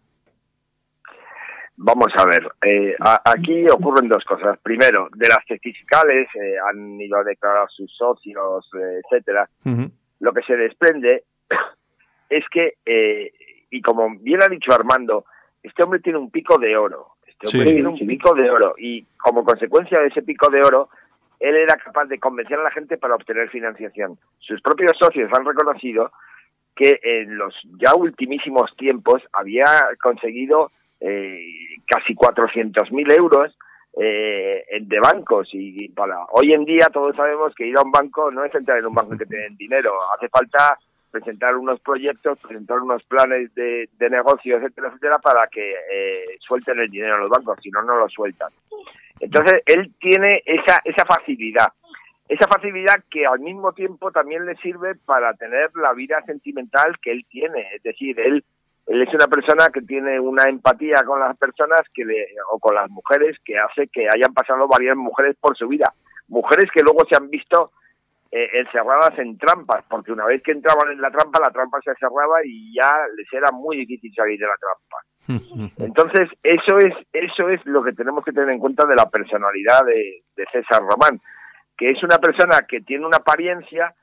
Vamos a ver, aquí ocurren dos cosas. Primero, de las testificales han ido a declarar sus socios, etcétera. Lo que se desprende es que, y como bien ha dicho Armando, este hombre tiene un pico de oro. Tiene un pico de oro, y como consecuencia de ese pico de oro, él era capaz de convencer a la gente para obtener financiación. Sus propios socios han reconocido que en los ya ultimísimos tiempos había conseguido casi 400.000 euros de bancos, y para hoy en día todos sabemos que ir a un banco no es entrar en un banco que te den dinero, hace falta presentar unos proyectos, presentar unos planes de negocio, etcétera, etcétera, para que suelten el dinero a los bancos, si no, no lo sueltan. Entonces, él tiene esa facilidad que al mismo tiempo también le sirve para tener la vida sentimental que él tiene. Es decir, él es una persona que tiene una empatía con las personas o con las mujeres, que hace que hayan pasado varias mujeres por su vida. Mujeres que luego se han visto encerradas en trampas, porque una vez que entraban en la trampa se cerraba y ya les era muy difícil salir de la trampa. Entonces, eso es lo que tenemos que tener en cuenta de la personalidad de César Román, que es una persona que tiene una apariencia,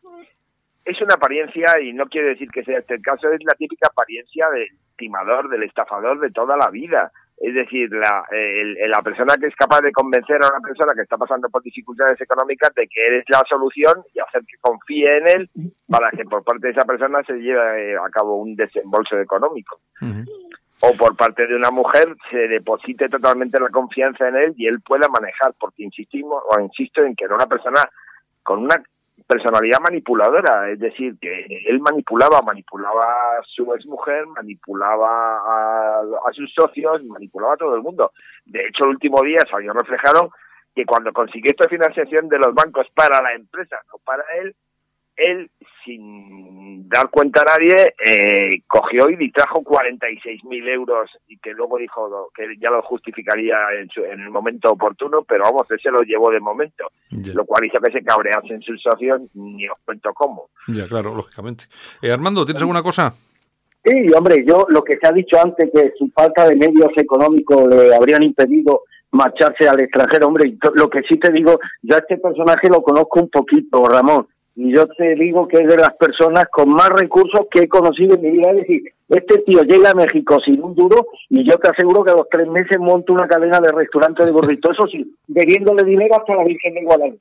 y no quiere decir que sea este el caso, es la típica apariencia del timador, del estafador de toda la vida. Es decir, la persona que es capaz de convencer a una persona que está pasando por dificultades económicas de que eres la solución y hacer que confíe en él para que por parte de esa persona se lleve a cabo un desembolso económico. O por parte de una mujer se deposite totalmente la confianza en él y él pueda manejar, porque insisto en que era una persona con una personalidad manipuladora, es decir, que él manipulaba a su exmujer, manipulaba a sus socios, manipulaba a todo el mundo. De hecho, el último día salió reflejado que cuando consiguió esta financiación de los bancos para la empresa, no para él, sin dar cuenta a nadie, cogió y distrajo 46.000 euros, y que luego dijo que ya lo justificaría en el momento oportuno, pero vamos, él se lo llevó de momento, lo cual hizo que se cabreasen sus socios, ni os cuento cómo. Ya, claro, lógicamente. Armando, ¿tienes alguna cosa? Sí, hombre, lo que se ha dicho antes, que su falta de medios económicos le habrían impedido marcharse al extranjero, hombre, lo que sí te digo, yo a este personaje lo conozco un poquito, Ramón, y yo te digo que es de las personas con más recursos que he conocido en mi vida. Es decir, este tío llega a México sin un duro y yo te aseguro que a los 3 meses monta una cadena de restaurantes de burritos, eso sí, debiéndole dinero hasta la Virgen de Guadalupe.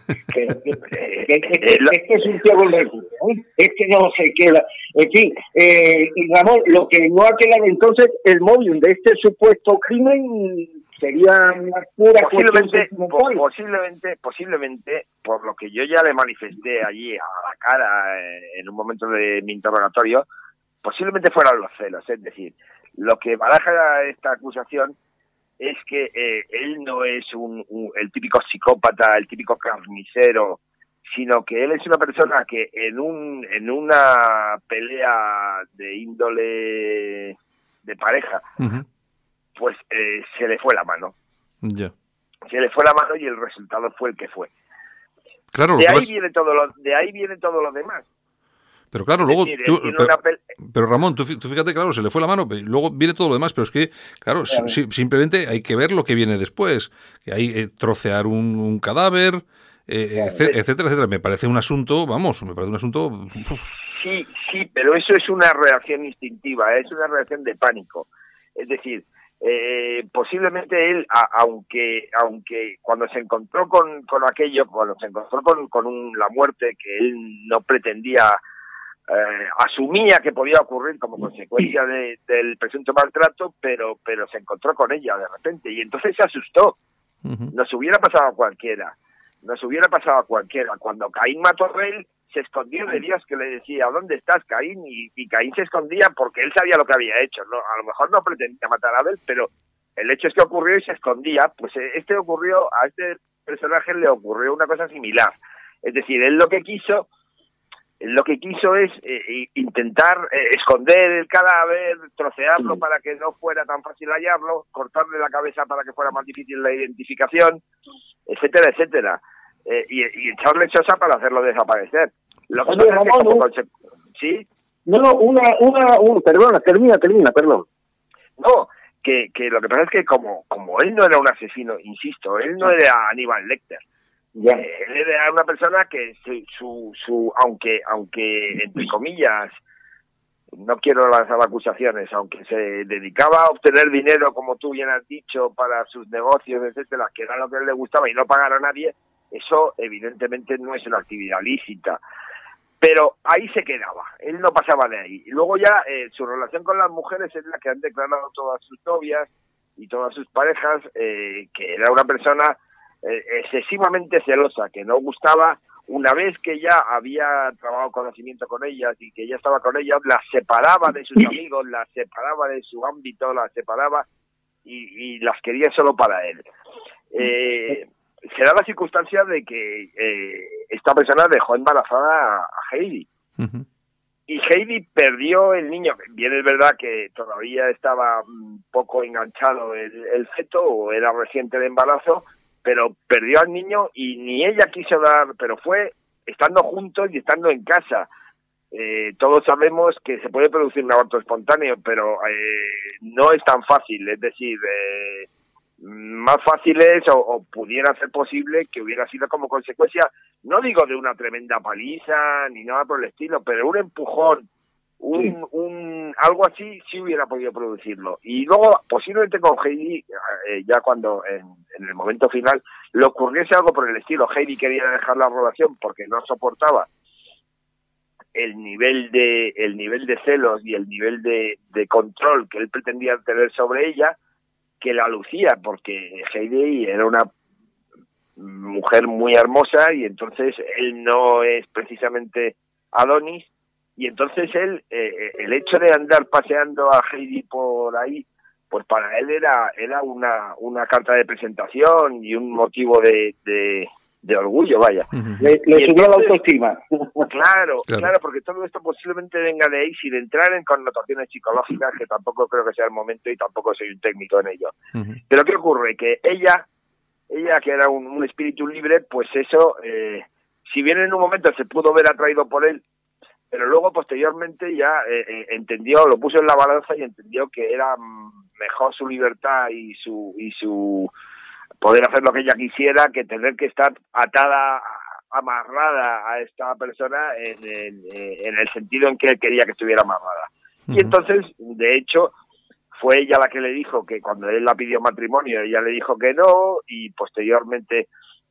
Este es un tío con recursos, es que no sé qué. En fin, Ramón, lo que no ha quedado entonces, el móvil de este supuesto crimen sería una pura posiblemente, por lo que yo ya le manifesté allí a la cara en un momento de mi interrogatorio, posiblemente fueran los celos. Es decir, lo que baraja esta acusación es que él no es el típico psicópata, el típico carnicero, sino que él es una persona que en una pelea de índole de pareja, pues se le fue la mano. Ya. Se le fue la mano y el resultado fue el que fue. Claro, de ahí viene todo lo demás. Pero claro, luego pero Ramón, tú fíjate, claro, se le fue la mano, luego viene todo lo demás, pero es que, claro, simplemente hay que ver lo que viene después, que hay trocear un cadáver, etcétera, etcétera. Me parece un asunto. Sí, pero eso es una reacción instintiva, es una reacción de pánico. Es decir, posiblemente él, aunque cuando se encontró con aquello, cuando se encontró con la muerte que él no pretendía, asumía que podía ocurrir como consecuencia del presunto maltrato, pero se encontró con ella de repente y entonces se asustó. Nos hubiera pasado a cualquiera. Cuando Caín mató a Abel, se escondió de Dios, que le decía, ¿dónde estás, Caín? Y Caín se escondía porque él sabía lo que había hecho, ¿no? A lo mejor no pretendía matar a Abel, pero el hecho es que ocurrió y se escondía. Pues a este personaje le ocurrió una cosa similar. Es decir, él lo que quiso es intentar esconder el cadáver, trocearlo para que no fuera tan fácil hallarlo, cortarle la cabeza para que fuera más difícil la identificación, etcétera, etcétera. Y echarle chosa para hacerlo desaparecer. Lo que Oye, Ramón, ¿sí? Perdona, termina, perdón. No, que lo que pasa es que como él no era un asesino, insisto, él no era Aníbal Lecter. Él era una persona que aunque entre comillas no quiero lanzar acusaciones, aunque se dedicaba a obtener dinero, como tú bien has dicho, para sus negocios, etcétera, que era lo que a él le gustaba y no pagar a nadie, eso evidentemente no es una actividad lícita. Pero ahí se quedaba, él no pasaba de ahí. Y luego ya su relación con las mujeres es la que han declarado todas sus novias y todas sus parejas, que era una persona excesivamente celosa, que no gustaba. Una vez que ya había trabajado conocimiento con ellas y que ya estaba con ellas, las separaba de sus amigos, las separaba de su ámbito, las separaba y las quería solo para él. Se da la circunstancia de que esta persona dejó embarazada a Heidi. Uh-huh. Y Heidi perdió el niño. Bien, es verdad que todavía estaba un poco enganchado el feto, o era reciente el embarazo, pero perdió al niño y ni ella quiso dar, pero fue estando juntos y estando en casa. Todos sabemos que se puede producir un aborto espontáneo, pero no es tan fácil. Es decir, más fácil es o pudiera ser posible que hubiera sido como consecuencia, no digo de una tremenda paliza ni nada por el estilo, pero un empujón, algo así sí hubiera podido producirlo. Y luego posiblemente con Heidi, ya cuando en el momento final le ocurriese algo por el estilo. Heidi quería dejar la relación porque no soportaba el nivel de celos y el nivel de control que él pretendía tener sobre ella, que la lucía, porque Heidi era una mujer muy hermosa y entonces él no es precisamente Adonis, y entonces él, el hecho de andar paseando a Heidi por ahí, pues para él era una carta de presentación y un motivo de orgullo, vaya. Uh-huh. Le subió la autoestima. Claro, porque todo esto posiblemente venga de ahí, sin entrar en connotaciones psicológicas, que tampoco creo que sea el momento y tampoco soy un técnico en ello. Uh-huh. Pero ¿qué ocurre? Que ella que era un espíritu libre, pues eso, si bien en un momento se pudo ver atraído por él, pero luego posteriormente ya entendió, lo puso en la balanza y entendió que era mejor su libertad y su poder hacer lo que ella quisiera que tener que estar atada, amarrada a esta persona en el sentido en que él quería que estuviera amarrada. Uh-huh. Y entonces, de hecho, fue ella la que le dijo que cuando él la pidió matrimonio, ella le dijo que no, y posteriormente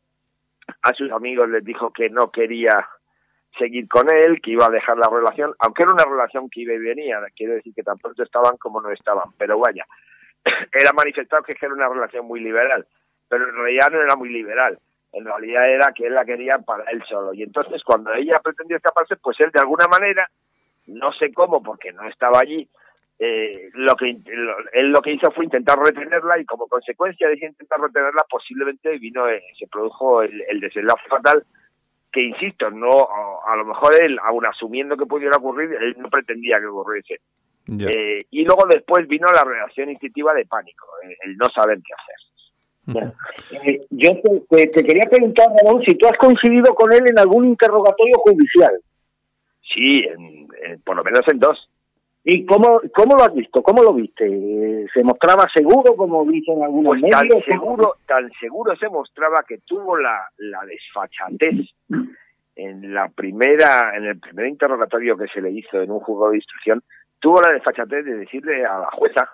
a sus amigos les dijo que no quería seguir con él, que iba a dejar la relación, aunque era una relación que iba y venía, quiero decir que tampoco estaban como no estaban, pero vaya, era manifestado que era una relación muy liberal, pero en realidad no era muy liberal, en realidad era que él la quería para él solo, y entonces cuando ella pretendió escaparse, pues él de alguna manera, no sé cómo, porque no estaba allí, él lo que hizo fue intentar retenerla, y como consecuencia de intentar retenerla, posiblemente se produjo el desenlace fatal, que insisto, no, a lo mejor él, aun asumiendo que pudiera ocurrir, él no pretendía que ocurriese. Yeah. Y luego después vino la reacción instintiva de pánico, el no saber qué hacer. Yo te quería preguntar, Ramón, si tú has coincidido con él en algún interrogatorio judicial. Sí, por lo menos en 2. ¿Y cómo lo has visto? ¿Cómo lo viste? ¿Se mostraba seguro, como dicen algunos pues medios? Tan seguro se mostraba que tuvo la desfachatez en el primer interrogatorio que se le hizo en un juzgado de instrucción, tuvo la desfachatez de decirle a la jueza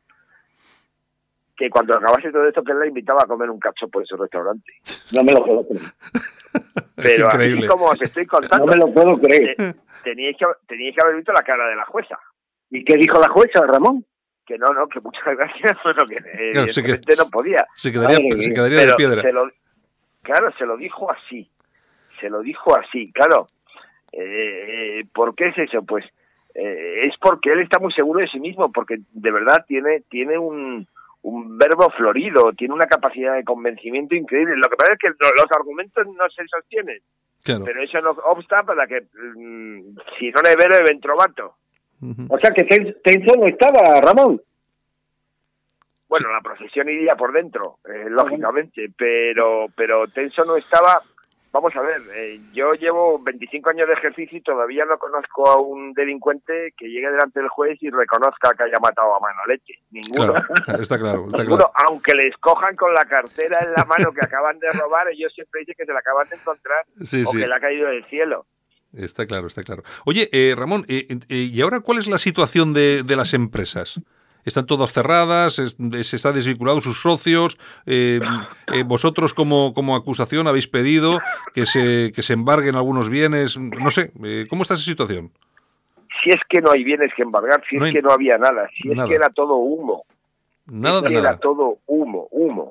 que cuando acabase todo esto, que él la invitaba a comer un cachopo en su restaurante. No me lo puedo creer. Pero así como os estoy contando, no me lo puedo creer. Teníais que haber visto la cara de la jueza. ¿Y qué dijo la jueza, Ramón? Que no, que muchas gracias, pero que claro, evidentemente no podía. Se quedaría de piedra. Se lo dijo así. Claro. ¿Por qué es eso? Pues es porque él está muy seguro de sí mismo, porque de verdad tiene un verbo florido, tiene una capacidad de convencimiento increíble. Lo que pasa es que los argumentos no se sostienen. Claro. Pero eso no obsta para que si no è vero è ben trovato. Uh-huh. O sea que Tenso no estaba, Ramón. Bueno, la procesión iría por dentro, lógicamente, pero Tenso no estaba. Vamos a ver, yo llevo 25 años de ejercicio y todavía no conozco a un delincuente que llegue delante del juez y reconozca que haya matado a Manolete. Ninguno. Claro, está claro. Ninguno, aunque les cojan con la cartera en la mano que acaban de robar, ellos siempre dicen que se la acaban de encontrar que le ha caído del cielo. Está claro, está claro. Oye, Ramón, ¿y ahora cuál es la situación de las empresas? ¿Están todas cerradas? ¿Se está desvinculado sus socios? ¿Vosotros como acusación habéis pedido que se embarguen algunos bienes? No sé, ¿cómo está esa situación? Si es que no hay bienes que embargar, si no es que no había nada, si nada. Es que era todo humo. Nada es que de nada. Era todo humo.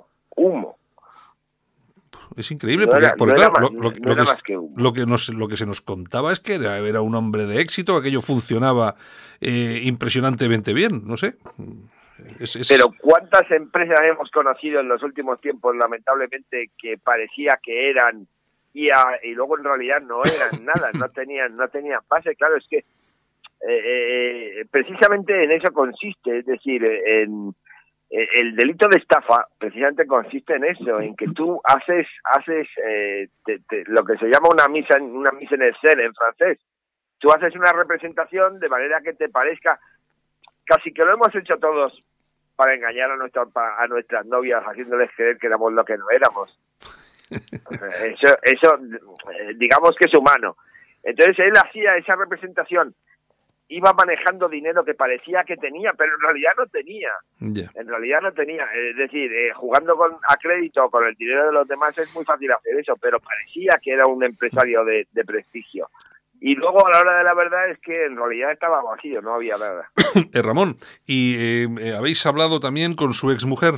Es increíble, no porque, era, porque no claro, era más, no era más que humo. lo que se nos contaba es que era un hombre de éxito, aquello funcionaba impresionantemente bien, no sé. Pero ¿cuántas empresas hemos conocido en los últimos tiempos, lamentablemente, que parecía que eran y luego en realidad no eran nada, no tenían base? Claro, es que precisamente en eso consiste, es decir, el delito de estafa precisamente consiste en eso, en que tú haces lo que se llama una mise en scène en francés. Tú haces una representación de manera que te parezca, casi que lo hemos hecho todos para engañar a nuestras novias, haciéndoles creer que éramos lo que no éramos. Eso digamos que es humano. Entonces él hacía esa representación, iba manejando dinero que parecía que tenía, pero en realidad no tenía. Yeah. En realidad no tenía. Es decir, jugando a crédito con el dinero de los demás es muy fácil hacer eso, pero parecía que era un empresario de prestigio. Y luego a la hora de la verdad es que en realidad estaba vacío, no había nada. Ramón, ¿y habéis hablado también con su exmujer?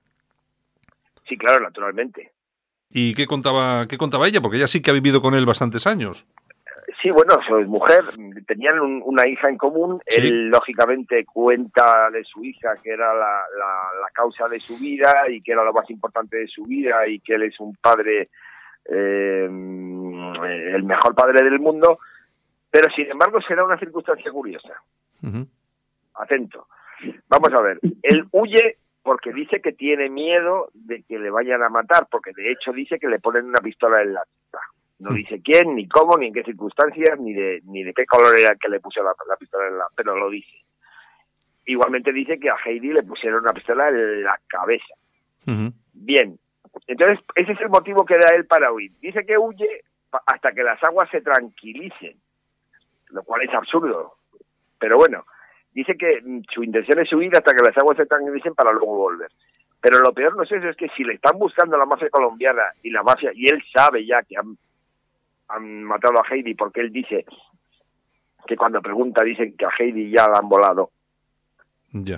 Sí, claro, naturalmente. ¿Y qué contaba ella? Porque ella sí que ha vivido con él bastantes años. Sí, bueno, su mujer, tenían una hija en común. Sí. Él, lógicamente, cuenta de su hija que era la causa de su vida y que era lo más importante de su vida y que él es un padre, el mejor padre del mundo. Pero, sin embargo, será una circunstancia curiosa. Uh-huh. Atento. Vamos a ver. Él huye porque dice que tiene miedo de que le vayan a matar, porque de hecho dice que le ponen una pistola en la nuca. No dice quién, ni cómo, ni en qué circunstancias, ni de qué color era el que le puso la pistola en la... pero lo dice. Igualmente dice que a Heidi le pusieron una pistola en la cabeza. Uh-huh. Bien. Entonces, ese es el motivo que da él para huir. Dice que huye hasta que las aguas se tranquilicen, lo cual es absurdo. Pero bueno, dice que su intención es huir hasta que las aguas se tranquilicen para luego volver. Pero lo peor no es eso, es que si le están buscando a la mafia colombiana y la mafia, y él sabe ya que han matado a Heidi, porque él dice que cuando pregunta dicen que a Heidi ya la han volado. Ya. Yeah.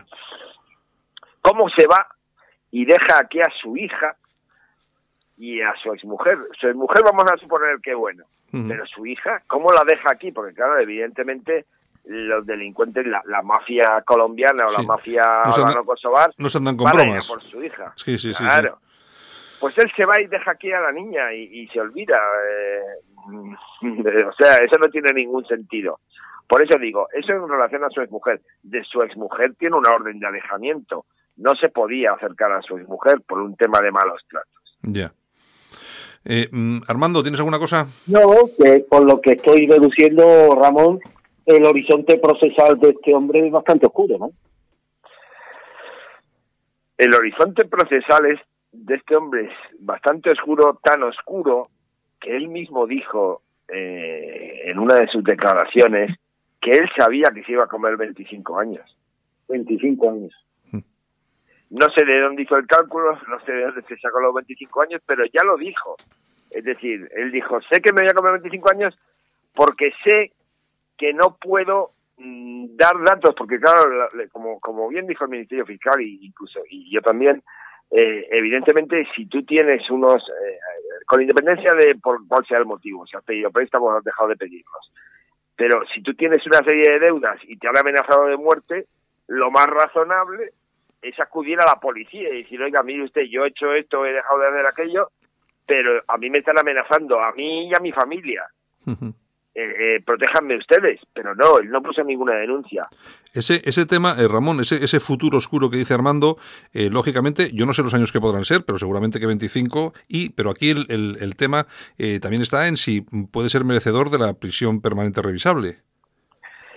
¿Cómo se va y deja aquí a su hija y a su exmujer? Su exmujer vamos a suponer que bueno, uh-huh. Pero su hija, ¿cómo la deja aquí? Porque claro, evidentemente los delincuentes, la mafia colombiana o la mafia albano-kosovar no se andan con bromas por su hija. Sí, claro. Sí. Pues él se va y deja aquí a la niña y se olvida. O sea, eso no tiene ningún sentido. Por eso digo, eso en relación a su exmujer. De su exmujer tiene una orden de alejamiento. No se podía acercar a su exmujer por un tema de malos tratos. Ya. Armando, ¿tienes alguna cosa? No, que por lo que estoy deduciendo, Ramón, el horizonte procesal de este hombre es bastante oscuro, ¿no? El horizonte procesal de este hombre es bastante oscuro, tan oscuro que él mismo dijo en una de sus declaraciones que él sabía que se iba a comer 25 años. 25 años. No sé de dónde hizo el cálculo, no sé de dónde se sacó los 25 años, pero ya lo dijo. Es decir, él dijo, sé que me voy a comer 25 años porque sé que no puedo dar datos, porque claro, como bien dijo el Ministerio Fiscal y yo también, evidentemente si tú tienes unos, con independencia de por cuál sea el motivo, si has pedido préstamos o has dejado de pedirlos, pero si tú tienes una serie de deudas y te han amenazado de muerte, lo más razonable es acudir a la policía y decir, oiga, mire usted, yo he hecho esto, he dejado de hacer aquello, pero a mí me están amenazando, a mí y a mi familia. Uh-huh. Protéjanme ustedes, pero no, él no puso ninguna denuncia. Ese tema, Ramón, ese futuro oscuro que dice Armando, lógicamente, yo no sé los años que podrán ser, pero seguramente que 25, pero aquí el tema también está en si puede ser merecedor de la prisión permanente revisable.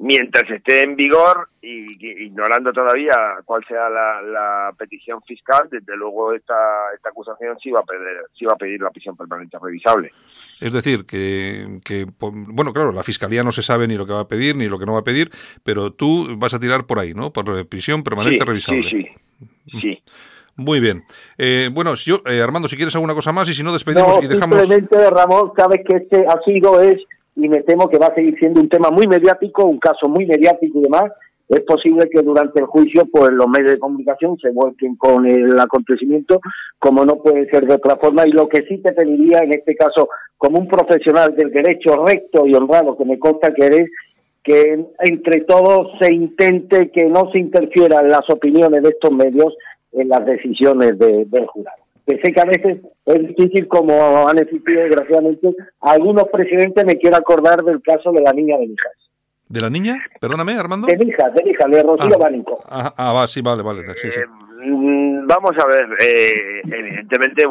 mientras esté en vigor y ignorando todavía cuál sea la petición fiscal, desde luego esta acusación sí va a pedir la prisión permanente revisable. Es decir, que bueno, claro, la Fiscalía no se sabe ni lo que va a pedir ni lo que no va a pedir, pero tú vas a tirar por ahí, ¿no? Por prisión permanente revisable. Sí. Muy bien. Bueno, Armando, si quieres alguna cosa más y si no, despedimos y dejamos... Simplemente, Ramón, sabes que este ha sido, y me temo que va a seguir siendo un tema muy mediático, un caso muy mediático y demás. Es posible que durante el juicio pues los medios de comunicación se vuelquen con el acontecimiento, como no puede ser de otra forma, y lo que sí te pediría en este caso, como un profesional del derecho recto y honrado que me consta que eres, que entre todos se intente que no se interfieran las opiniones de estos medios en las decisiones del jurado. Que sé que a veces es difícil, como han existido desgraciadamente algunos presidentes. Me quiero acordar del caso de la niña de Mijas. ¿De la niña? Perdóname, Armando. De Mijas, de Rocío Bánico. Sí, vale. Sí. Vamos a ver, evidentemente,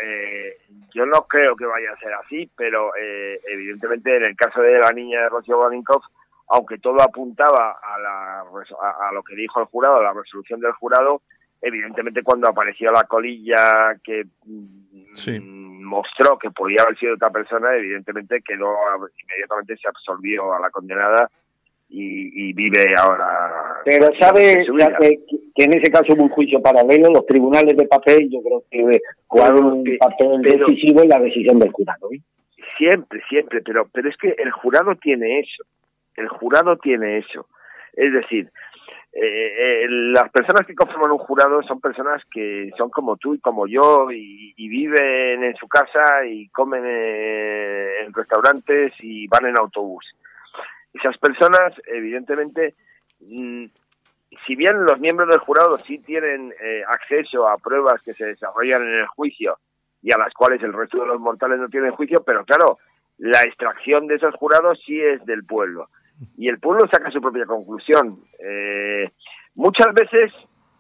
yo no creo que vaya a ser así, pero evidentemente en el caso de la niña de Rocío Bánico, aunque todo apuntaba a lo que dijo el jurado, a la resolución del jurado, evidentemente cuando apareció la colilla que mostró que podía haber sido otra persona, evidentemente inmediatamente se absolvió a la condenada y vive ahora. Pero sabe que en ese caso hubo un juicio paralelo, los tribunales de papel, yo creo que jugaron un papel decisivo en la decisión del jurado. Siempre, pero es que el jurado tiene eso. Es decir, las personas que conforman un jurado son personas que son como tú y como yo y viven en su casa y comen en restaurantes y van en autobús. Esas personas, evidentemente, si bien los miembros del jurado sí tienen acceso a pruebas que se desarrollan en el juicio y a las cuales el resto de los mortales no tienen juicio, pero claro, la extracción de esos jurados sí es del pueblo. Y el pueblo saca su propia conclusión. Muchas veces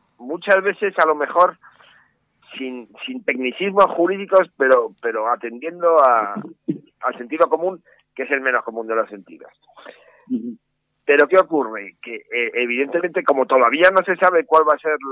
a lo mejor sin tecnicismos jurídicos, pero atendiendo al sentido común, que es el menos común de los sentidos. Pero ¿qué ocurre? Que evidentemente, como todavía no se sabe cuál va a ser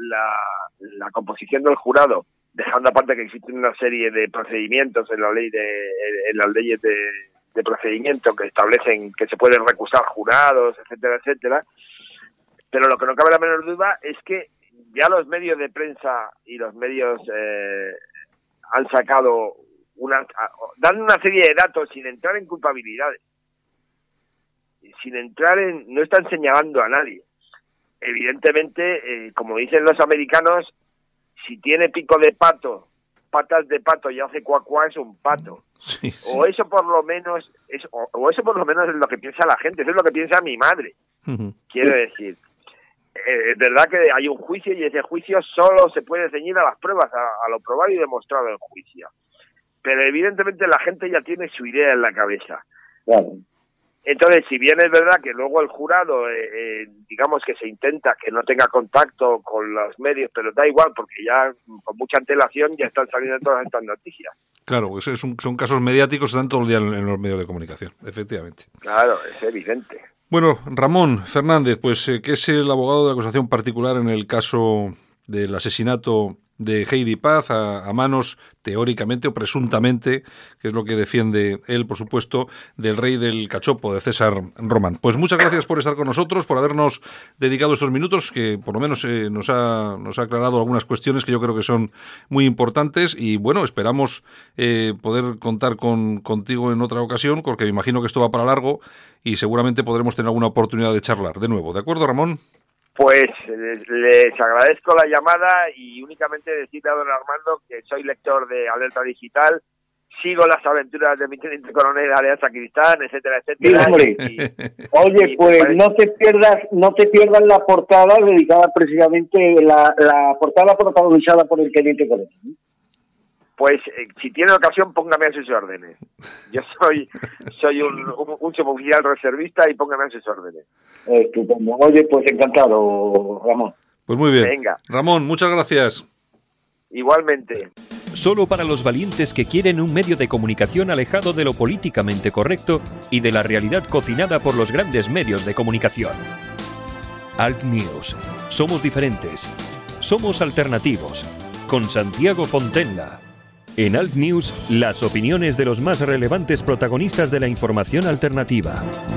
la composición del jurado, dejando aparte que existen una serie de procedimientos en las leyes de procedimiento que establecen que se pueden recusar jurados, etcétera, pero lo que no cabe la menor duda es que ya los medios de prensa y los medios han sacado dan una serie de datos sin entrar en culpabilidades, no están señalando a nadie. Evidentemente, como dicen los americanos, si tiene pico de pato, patas de pato y hace cuacuá, es un pato. Sí. O eso por lo menos es lo que piensa la gente, eso es lo que piensa mi madre. Uh-huh. Quiero decir, es verdad que hay un juicio y ese juicio solo se puede ceñir a las pruebas, a lo probado y demostrado en juicio. Pero evidentemente la gente ya tiene su idea en la cabeza. Claro. Entonces, si bien es verdad que luego el jurado, digamos que se intenta que no tenga contacto con los medios, pero da igual, porque ya con mucha antelación ya están saliendo todas estas noticias. Claro, son casos mediáticos que están todo el día en los medios de comunicación, efectivamente. Claro, es evidente. Bueno, Ramón Fernández, pues que es el abogado de acusación particular en el caso del asesinato de Heidi Paz a manos, teóricamente o presuntamente, que es lo que defiende él, por supuesto, del rey del cachopo, de César Román. Pues muchas gracias por estar con nosotros, por habernos dedicado estos minutos, que por lo menos nos ha aclarado algunas cuestiones que yo creo que son muy importantes, y bueno, esperamos poder contar contigo en otra ocasión, porque me imagino que esto va para largo y seguramente podremos tener alguna oportunidad de charlar de nuevo. ¿De acuerdo, Ramón? Pues les agradezco la llamada y únicamente decirle a don Armando que soy lector de Alerta Digital, sigo las aventuras de mi teniente coronel Ariel Sacristán, etcétera. Oye, pues no te pierdas la portada dedicada precisamente, la portada protagonizada por el teniente coronel. Pues si tiene ocasión, póngame a sus órdenes. Yo soy un suboficial reservista y póngame a sus órdenes. Estupendo. Oye, pues encantado, Ramón. Pues muy bien. Venga. Ramón, muchas gracias. Igualmente. solo para los valientes que quieren un medio de comunicación alejado de lo políticamente correcto y de la realidad cocinada por los grandes medios de comunicación. Alt News. Somos diferentes. Somos alternativos. Con Santiago Fontenla. En Alt News, las opiniones de los más relevantes protagonistas de la información alternativa.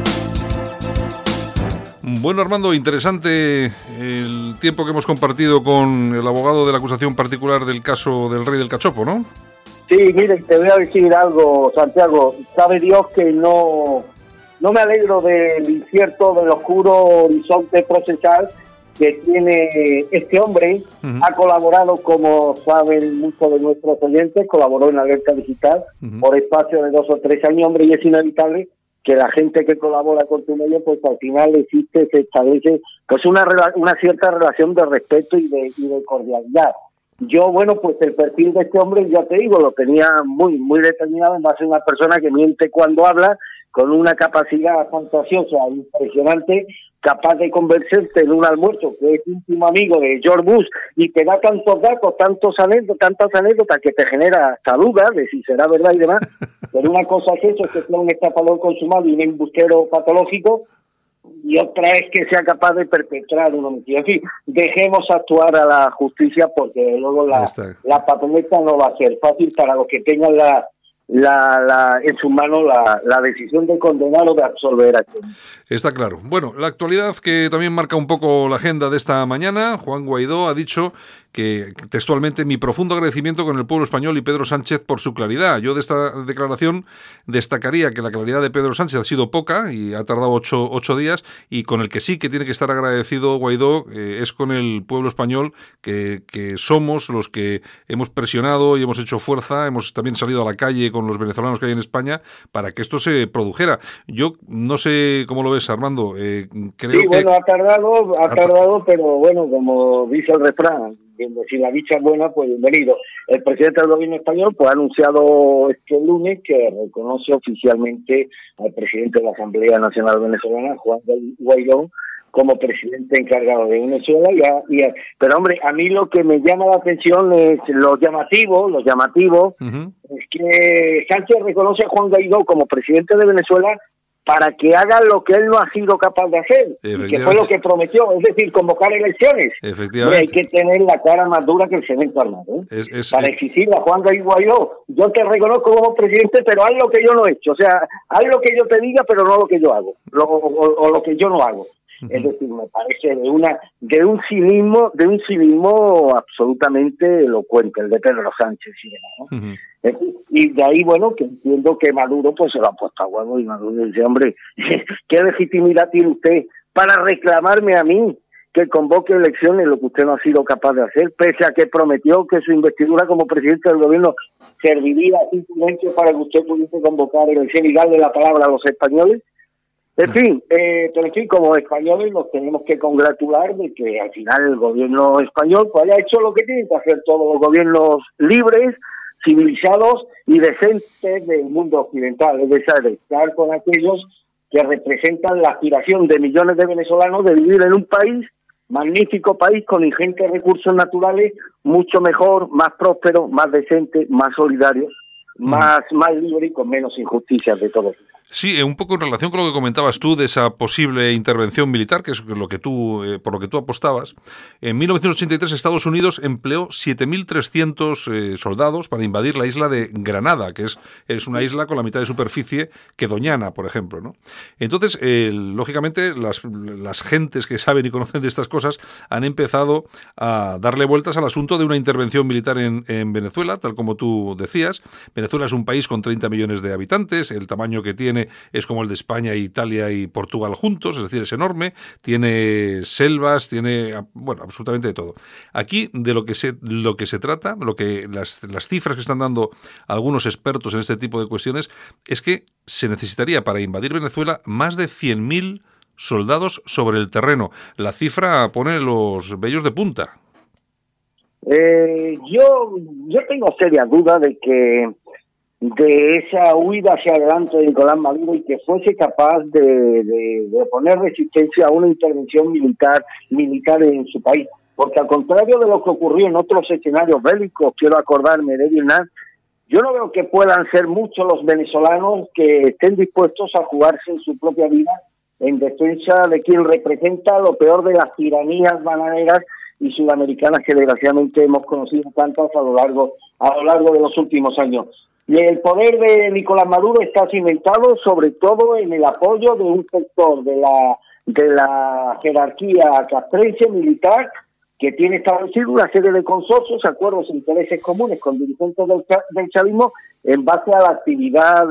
Bueno, Armando, interesante el tiempo que hemos compartido con el abogado de la acusación particular del caso del Rey del Cachopo, ¿no? Sí, mire, te voy a decir algo, Santiago. Sabe Dios que no me alegro del incierto, del oscuro horizonte procesal que tiene este hombre. Ha colaborado, como saben muchos de nuestros oyentes, colaboró en Alerta Digital por espacio de 2 o 3 años, hombre, y es inevitable que la gente que colabora con tu medio, pues al final se establece pues una cierta relación de respeto y de cordialidad. Yo, bueno, pues el perfil de este hombre, ya te digo, lo tenía muy determinado en base a una persona que miente cuando habla, con una capacidad fantasiosa impresionante, capaz de convencerse en un almuerzo que es íntimo amigo de George Bush y te da tantos datos, tantas anécdotas que te genera hasta dudas de si será verdad y demás. Pero una cosa es eso, que sea un estafador consumado y un embustero patológico, y otra es que sea capaz de perpetrar un homicidio. En fin, dejemos actuar a la justicia, porque luego la papeleta no va a ser fácil para los que tengan en su mano la decisión de condenar o de absolver a quien. Está claro. Bueno, la actualidad que también marca un poco la agenda de esta mañana. Juan Guaidó ha dicho que, textualmente, mi profundo agradecimiento con el pueblo español y Pedro Sánchez por su claridad. Yo de esta declaración destacaría que la claridad de Pedro Sánchez ha sido poca y ha tardado 8 días, y con el que sí que tiene que estar agradecido Guaidó es con el pueblo español, que somos los que hemos presionado y hemos hecho fuerza, hemos también salido a la calle con los venezolanos que hay en España para que esto se produjera. Yo no sé cómo lo ves, Armando. Creo sí, bueno, ha tardado, pero bueno, como dice el refrán, si la dicha es buena, pues bienvenido. El presidente del gobierno español pues ha anunciado este lunes que reconoce oficialmente al presidente de la Asamblea Nacional Venezolana, Juan Guaidó, como presidente encargado de Venezuela. Pero hombre, a mí lo que me llama la atención es lo llamativo es que Sánchez reconoce a Juan Guaidó como presidente de Venezuela para que haga lo que él no ha sido capaz de hacer, y que fue lo que prometió, es decir, convocar elecciones. Efectivamente. Y hay que tener la cara más dura que el cemento armado, para exigirle a Juan Guaidó, yo te reconozco como presidente, pero haz lo que yo no he hecho, o sea, haz lo que yo te diga, pero no lo que yo hago, o lo que yo no hago. Es decir, me parece de un cinismo absolutamente elocuente, el de Pedro Sánchez y demás, ¿no? Y de ahí, bueno, que entiendo que Maduro pues se lo ha puesto a huevo, y Maduro dice, hombre, ¿qué legitimidad tiene usted para reclamarme a mí que convoque elecciones, lo que usted no ha sido capaz de hacer, pese a que prometió que su investidura como presidente del gobierno serviría simplemente para que usted pudiese convocar elecciones y darle la palabra a los españoles? En fin, como españoles nos tenemos que congratular de que al final el gobierno español pues haya hecho lo que tienen que hacer todos los gobiernos libres, civilizados y decentes del mundo occidental, es decir, estar con aquellos que representan la aspiración de millones de venezolanos de vivir en un magnífico país con ingentes recursos naturales, mucho mejor, más próspero, más decente, más solidario, más libre y con menos injusticias de todos. Sí, un poco en relación con lo que comentabas tú de esa posible intervención militar, que es lo que tú, por lo que tú apostabas. En 1983 Estados Unidos empleó 7.300 soldados para invadir la isla de Granada, que es una isla con la mitad de superficie que Doñana, por ejemplo, ¿no? Entonces, lógicamente, las gentes que saben y conocen de estas cosas han empezado a darle vueltas al asunto de una intervención militar en Venezuela, tal como tú decías. Venezuela es un país con 30 millones de habitantes, el tamaño que tiene es como el de España, Italia y Portugal juntos, es decir, es enorme, tiene selvas, tiene, bueno, absolutamente de todo. Aquí, de lo que se trata, las cifras que están dando algunos expertos en este tipo de cuestiones, es que se necesitaría para invadir Venezuela más de 100.000 soldados sobre el terreno. La cifra pone los vellos de punta. Yo tengo serias dudas de esa huida hacia adelante de Nicolás Maduro y que fuese capaz de oponer resistencia a una intervención militar en su país. porque al contrario de lo que ocurrió en otros escenarios bélicos, quiero acordarme de Vietnam, yo no veo que puedan ser muchos los venezolanos que estén dispuestos a jugarse su propia vida en defensa de quien representa lo peor de las tiranías bananeras y sudamericanas que desgraciadamente hemos conocido tantas a lo largo de los últimos años. Y el poder de Nicolás Maduro está cimentado sobre todo en el apoyo de un sector de la jerarquía castrense militar que tiene establecido una serie de consorcios, acuerdos e intereses comunes con dirigentes del chavismo en base a la actividad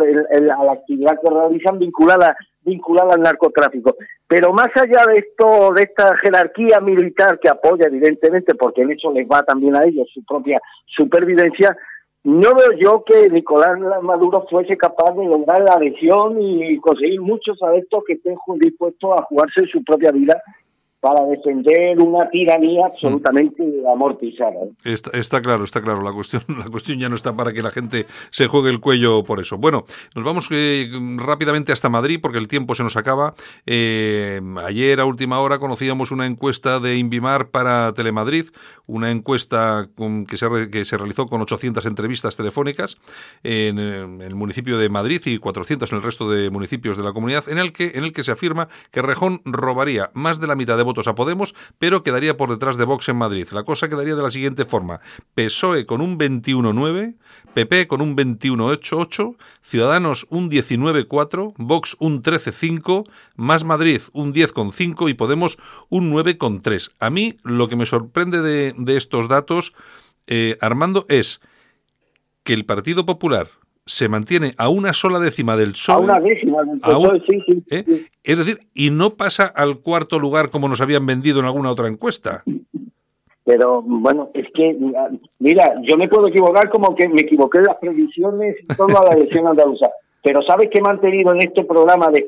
que realizan vinculada al narcotráfico. Pero más allá de esto, de esta jerarquía militar que apoya evidentemente, porque en eso les va también a ellos su propia supervivencia, no veo yo que Nicolás Maduro fuese capaz de lograr la adhesión y conseguir muchos adeptos que estén dispuestos a jugarse su propia vida para defender una tiranía absolutamente amortizada. Está claro. La cuestión ya no está para que la gente se juegue el cuello por eso. Bueno, nos vamos rápidamente hasta Madrid porque el tiempo se nos acaba. Ayer a última hora conocíamos una encuesta de Inbimar para Telemadrid, una encuesta que se realizó con 800 entrevistas telefónicas en el municipio de Madrid y 400 en el resto de municipios de la comunidad, en el que se afirma que Rejón robaría más de la mitad de votos a Podemos, pero quedaría por detrás de Vox en Madrid. La cosa quedaría de la siguiente forma: PSOE con un 21,9, PP con un 21,8, Ciudadanos un 19,4, Vox un 13,5, Más Madrid un 10,5 y Podemos un 9,3. A mí lo que me sorprende de estos datos, Armando, es que el Partido Popular se mantiene a una sola décima del PSOE. A una décima del PSOE, sí. Es decir, y no pasa al cuarto lugar como nos habían vendido en alguna otra encuesta. Pero, bueno, es que, mira, yo me puedo equivocar como que me equivoqué en las previsiones y todo a la elección andaluza. Pero ¿sabes qué he mantenido en este programa de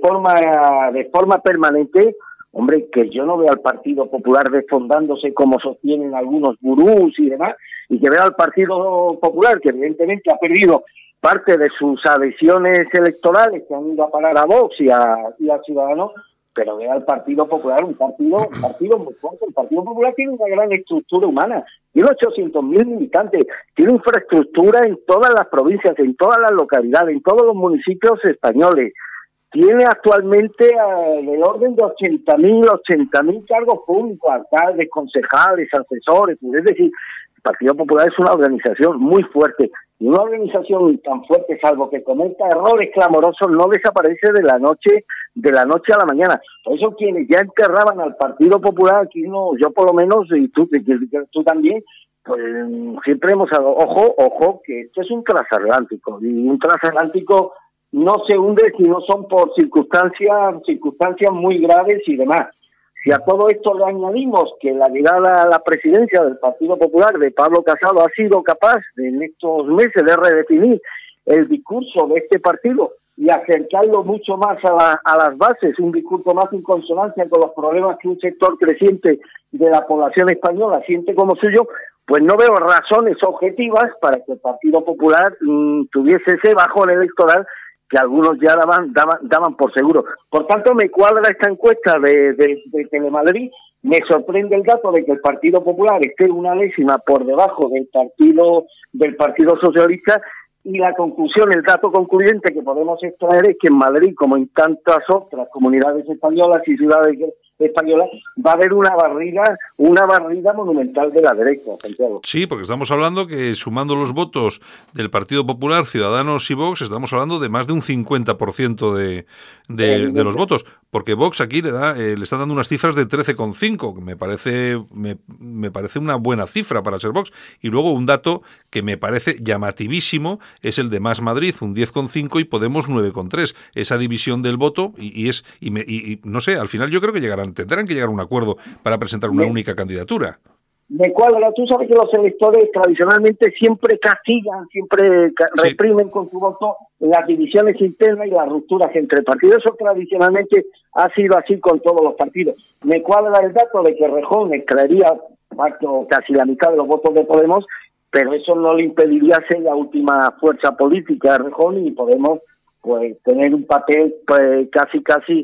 forma permanente? Hombre, que yo no veo al Partido Popular desfondándose como sostienen algunos gurús y demás, y que veo al Partido Popular, que evidentemente ha perdido parte de sus adhesiones electorales que han ido a parar a Vox y a Ciudadanos, pero vea al Partido Popular un partido muy fuerte. El Partido Popular tiene una gran estructura humana, tiene 800.000 militantes, tiene infraestructura en todas las provincias, en todas las localidades, en todos los municipios españoles. Tiene actualmente del orden de 80.000 cargos públicos, alcaldes, concejales, asesores. Es decir, el Partido Popular es una organización muy fuerte. Y una organización tan fuerte, salvo que cometa errores clamorosos, no desaparece de la noche a la mañana. Por eso quienes ya enterraban al Partido Popular, aquí no, yo por lo menos, y tú también, pues siempre hemos dado, ojo, que esto es un transatlántico, y un transatlántico no se hunde si no son por circunstancias muy graves y demás. Si a todo esto le añadimos que la llegada a la presidencia del Partido Popular de Pablo Casado ha sido capaz en estos meses de redefinir el discurso de este partido y acercarlo mucho más a las bases, un discurso más en consonancia con los problemas que un sector creciente de la población española siente como suyo, pues no veo razones objetivas para que el Partido Popular tuviese ese bajón electoral que algunos ya daban por seguro. Por tanto, me cuadra esta encuesta de Telemadrid. Me sorprende el dato de que el Partido Popular esté una décima por debajo del Partido Socialista, y la conclusión, el dato concluyente que podemos extraer es que en Madrid, como en tantas otras comunidades españolas y ciudades españolas, va a haber una barrida monumental de la derecha, Santiago. Sí, porque estamos hablando que sumando los votos del Partido Popular, Ciudadanos y Vox, estamos hablando de más de un 50% de los votos, porque Vox aquí le están dando unas cifras de 13,5, que me parece una buena cifra para ser Vox, y luego un dato que me parece llamativísimo es el de Más Madrid, un 10,5 y Podemos 9,3. Esa división del voto y no sé, al final yo creo que tendrán que llegar a un acuerdo para presentar una única candidatura. De cuadra, tú sabes que los electores tradicionalmente siempre castigan, siempre reprimen con su voto las divisiones internas y las rupturas entre partidos. Eso tradicionalmente ha sido así con todos los partidos. Me cuadra el dato de que Rejón extraería casi la mitad de los votos de Podemos, pero eso no le impediría ser la última fuerza política de Rejón y Podemos pues tener un papel pues casi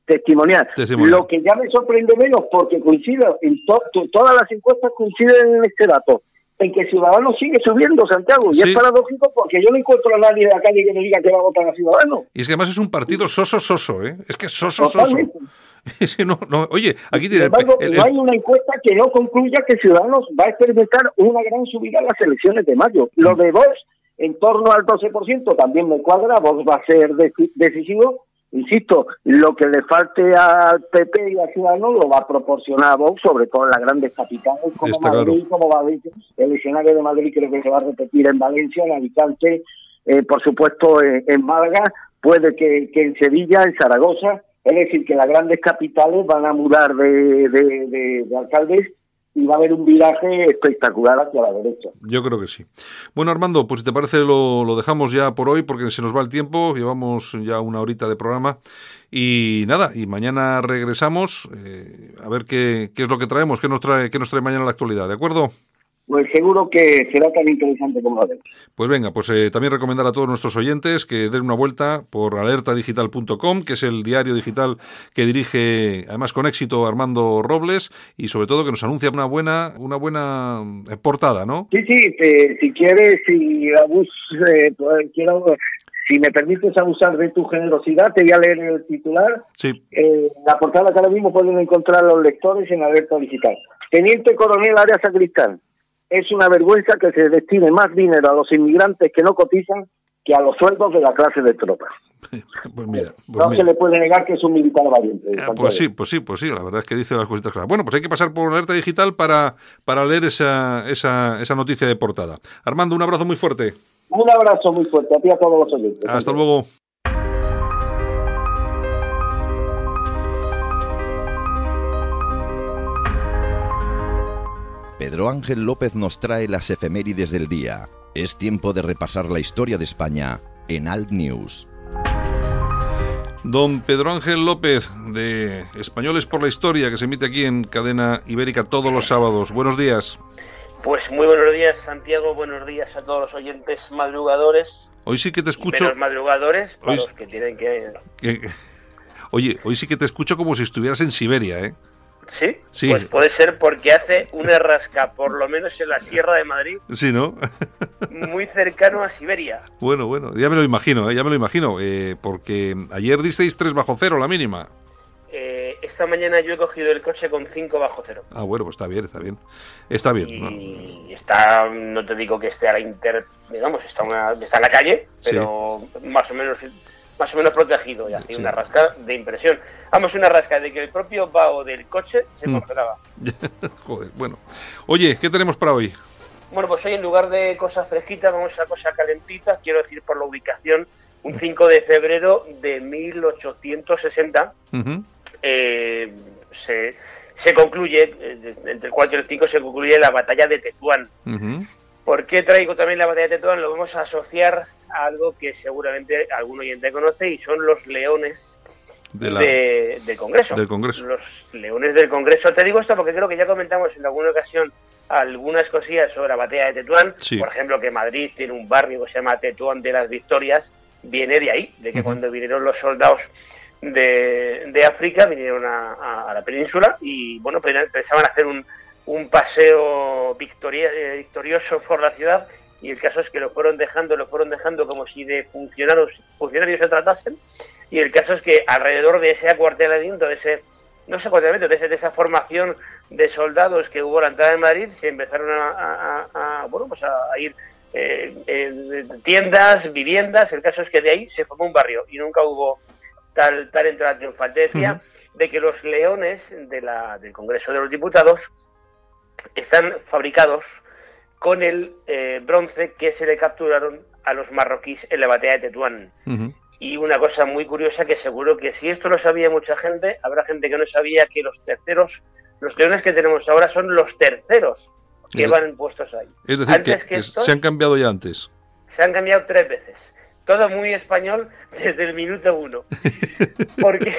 testimonial. Lo que ya me sorprende menos, porque coincide, todas las encuestas coinciden en este dato, en que Ciudadanos sigue subiendo, Santiago, y es paradójico porque yo no encuentro a nadie de la calle que me diga que va a votar a Ciudadanos. Y es que además es un partido soso, ¿eh? Es que es soso. Es que no, oye, aquí tiene... No hay una encuesta que no concluya que Ciudadanos va a experimentar una gran subida en las elecciones de mayo. Lo de Vox, en torno al 12%, también me cuadra. Vox va a ser decisivo. Insisto, lo que le falte al PP y a Ciudadanos lo va a proporcionar a Vox, sobre todo en las grandes capitales como Está Madrid, claro. como Valencia. El escenario de Madrid creo que se va a repetir en Valencia, en Alicante, por supuesto en Málaga, puede que en Sevilla, en Zaragoza. Es decir, que las grandes capitales van a mudar de alcaldes y va a haber un viraje espectacular hacia la derecha. Yo creo que sí. Bueno, Armando, pues si te parece lo dejamos ya por hoy porque se nos va el tiempo, llevamos ya una horita de programa y nada, y mañana regresamos a ver qué es lo que traemos, qué nos trae mañana la actualidad, ¿de acuerdo? Pues seguro que será tan interesante como la vez. Pues venga, pues también recomendar a todos nuestros oyentes que den una vuelta por alertadigital.com, que es el diario digital que dirige, además con éxito, Armando Robles, y sobre todo que nos anuncia una buena portada, ¿no? Sí, si quieres, si me permites abusar de tu generosidad, te voy a leer el titular. Sí. La portada que ahora mismo pueden encontrar los lectores en Alerta Digital. Teniente Coronel Arias Sacristán. Es una vergüenza que se destine más dinero a los inmigrantes que no cotizan que a los sueldos de la clase de tropas. Pues mira. Se le puede negar que es un militar valiente. Pues sí, la verdad es que dice las cositas claras. Bueno, pues hay que pasar por Alerta Digital para leer esa noticia de portada. Armando, un abrazo muy fuerte. Un abrazo muy fuerte a ti y a todos los oyentes. Hasta luego. Pedro Ángel López nos trae las efemérides del día. Es tiempo de repasar la historia de España en Alt News. Don Pedro Ángel López, de Españoles por la Historia, que se emite aquí en Cadena Ibérica todos los sábados. Buenos días. Pues muy buenos días, Santiago. Buenos días a todos los oyentes madrugadores. Hoy sí que te escucho... Menos madrugadores, para los que tienen que... Oye, hoy sí que te escucho como si estuvieras en Siberia, ¿eh? ¿Sí? Sí. Pues puede ser porque hace una rasca, por lo menos en la Sierra de Madrid. Sí, ¿no? Muy cercano a Siberia. Bueno, ya me lo imagino, porque ayer disteis 3 bajo cero la mínima. Esta mañana yo he cogido el coche con 5 bajo cero. Ah, bueno, pues está bien. Y está, no te digo que esté a la está en la calle, pero sí. más o menos protegido, y hacía una rasca de impresión. Una rasca de que el propio vaho del coche se congelaba. Joder, bueno. Oye, ¿qué tenemos para hoy? Bueno, pues hoy en lugar de cosas fresquitas vamos a cosas calentitas. Quiero decir por la ubicación, un 5 de febrero de 1860 se concluye, entre el 4 y el 5 se concluye la batalla de Tetuán. ¿Por qué traigo también la batalla de Tetuán? Lo vamos a asociar a algo que seguramente algún oyente conoce, y son los leones del Congreso. Los leones del Congreso. Te digo esto porque creo que ya comentamos en alguna ocasión algunas cosillas sobre la batalla de Tetuán. Sí. Por ejemplo, que Madrid tiene un barrio que se llama Tetuán de las Victorias. Viene de ahí, de que cuando vinieron los soldados de África, vinieron a la península y bueno, pensaban hacer un paseo victorioso por la ciudad, y el caso es que lo fueron dejando como si de funcionarios se tratasen, y el caso es que alrededor de ese acuartelamiento, de esa formación de soldados que hubo a la entrada de Madrid, se empezaron a ir tiendas, viviendas. El caso es que de ahí se formó un barrio y nunca hubo tal entrada triunfal. Te decía de que los leones del Congreso de los Diputados están fabricados con el bronce que se le capturaron a los marroquíes en la batalla de Tetuán. Y una cosa muy curiosa, que seguro que si esto lo sabía mucha gente, habrá gente que no sabía que los leones que tenemos ahora son los terceros que van puestos ahí. Es decir, que se han cambiado ya antes. Se han cambiado 3 veces. Todo muy español desde el minuto 1. Porque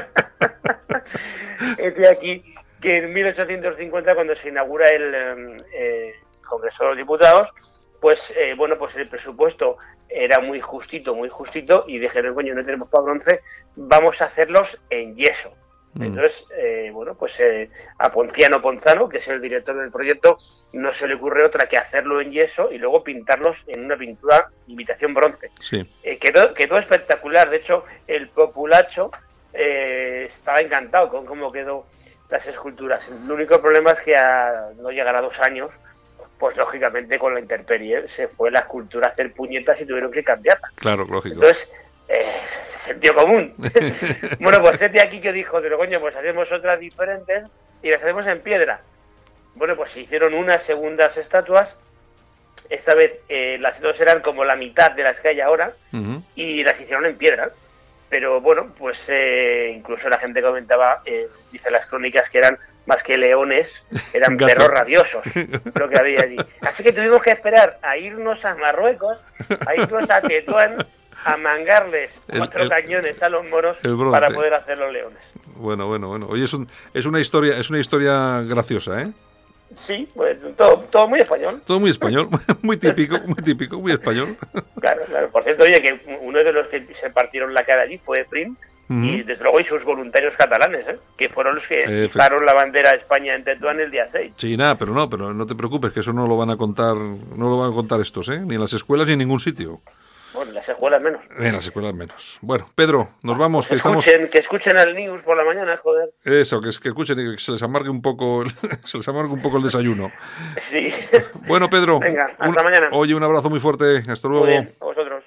estoy aquí que en 1850, cuando se inaugura el Congreso de los Diputados, pues bueno, pues el presupuesto era muy justito, y dijeron, coño, no tenemos para bronce, vamos a hacerlos en yeso. Entonces, bueno, pues a Ponciano Ponzano, que es el director del proyecto, no se le ocurre otra que hacerlo en yeso y luego pintarlos en una pintura imitación bronce. Sí. Quedó espectacular. De hecho, el populacho estaba encantado con cómo quedó las esculturas. El único problema es que a no llegar a 2 años, pues lógicamente con la intemperie se fue la escultura a hacer puñetas y tuvieron que cambiarla. Claro, lógico. Entonces, sentido común. Bueno, pues este aquí que dijo, pero coño, pues hacemos otras diferentes y las hacemos en piedra. Bueno, pues se hicieron unas segundas estatuas. Esta vez las estatuas eran como la mitad de las que hay ahora, y las hicieron en piedra. Pero bueno, pues incluso la gente comentaba, dice las crónicas, que eran más que leones, eran perros rabiosos lo que había allí. Así que tuvimos que esperar a irnos a Marruecos, a irnos a Tetuán, a mangarles 4 cañones a los moros para poder hacer los leones. Bueno. Oye, es una historia graciosa, ¿eh? Sí, pues todo muy español. Todo muy español, muy típico, muy español. Claro. Por cierto, oye, que uno de los que se partieron la cara allí fue Prim, y desde luego y sus voluntarios catalanes, que fueron los que izaron la bandera de España en Tetuán el día 6. Sí, nada, pero no te preocupes, que eso no lo van a contar estos, ni en las escuelas ni en ningún sitio. Bueno, en las escuelas menos. En las escuelas menos. Bueno, Pedro, nos vamos. Que escuchen al News por la mañana, joder. Eso, que escuchen y que se les amargue un poco el desayuno. Sí. Bueno, Pedro. Venga, hasta mañana. Oye, un abrazo muy fuerte. Hasta luego. Muy bien, a vosotros.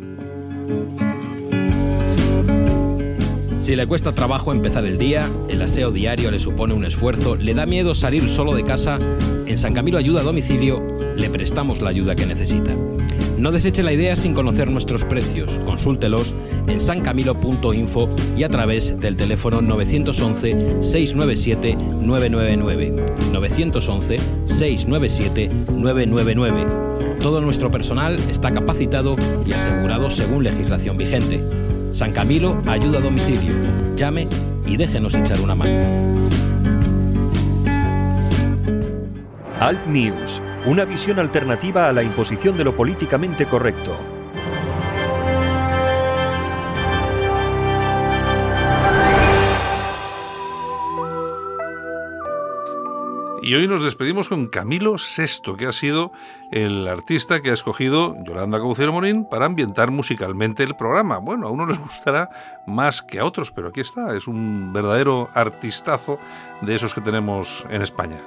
Si le cuesta trabajo empezar el día, el aseo diario le supone un esfuerzo, le da miedo salir solo de casa, en San Camilo Ayuda a Domicilio le prestamos la ayuda que necesita. No deseche la idea sin conocer nuestros precios. Consúltelos en sancamilo.info y a través del teléfono 911-697-999. 911-697-999. Todo nuestro personal está capacitado y asegurado según legislación vigente. San Camilo Ayuda a Domicilio. Llame y déjenos echar una mano. Alt News, una visión alternativa a la imposición de lo políticamente correcto. Y hoy nos despedimos con Camilo VI, que ha sido el artista que ha escogido Yolanda Cauciero Morín para ambientar musicalmente el programa. Bueno, a unos les gustará más que a otros, pero aquí está, es un verdadero artistazo de esos que tenemos en España.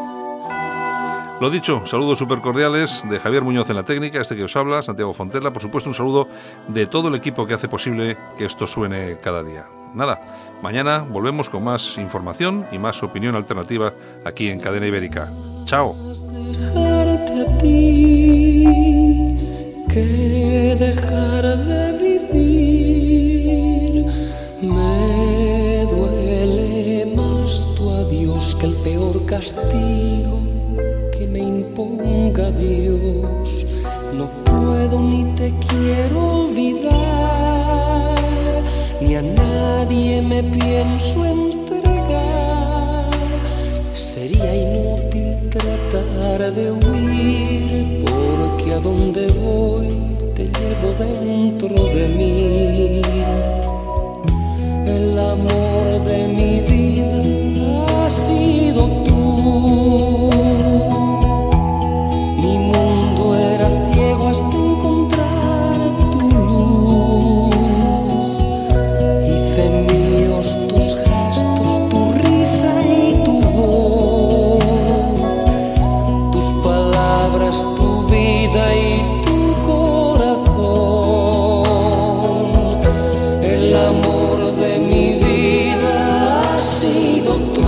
Lo dicho, saludos súper cordiales de Javier Muñoz en la técnica, este que os habla, Santiago Fontella, por supuesto un saludo de todo el equipo que hace posible que esto suene cada día. Nada, mañana volvemos con más información y más opinión alternativa aquí en Cadena Ibérica. ¡Chao! Dejarte a ti, que dejar de vivir, me duele más tu adiós que el peor castigo que me imponga Dios. No puedo ni te quiero olvidar, ni a nadie me pienso entregar. Sería inútil tratar de huir, porque a donde voy te llevo dentro de mí. El amor de mi vida ha sido tú. Mi mundo era ciego hasta encontrar tu luz. Hice míos tus gestos, tu risa y tu voz, tus palabras, tu vida y tu corazón. El amor de mi vida ha sido tú.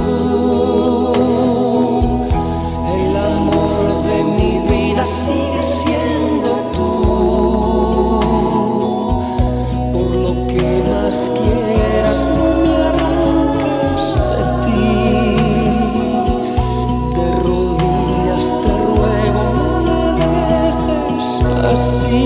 El amor de mi vida sigue siendo tú. Por lo que más quieras, no me arranques de ti. De rodillas te ruego, no me dejes así.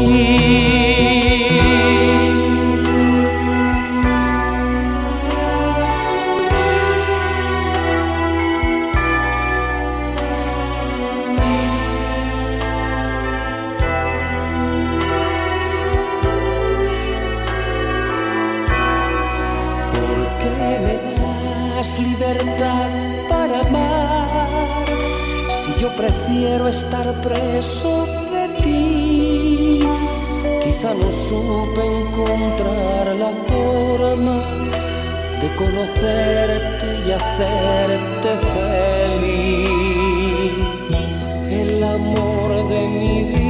tienes libertad para amar, si yo prefiero estar preso de ti. Quizá no supe encontrar la forma de conocerte y hacerte feliz. El amor de mi vida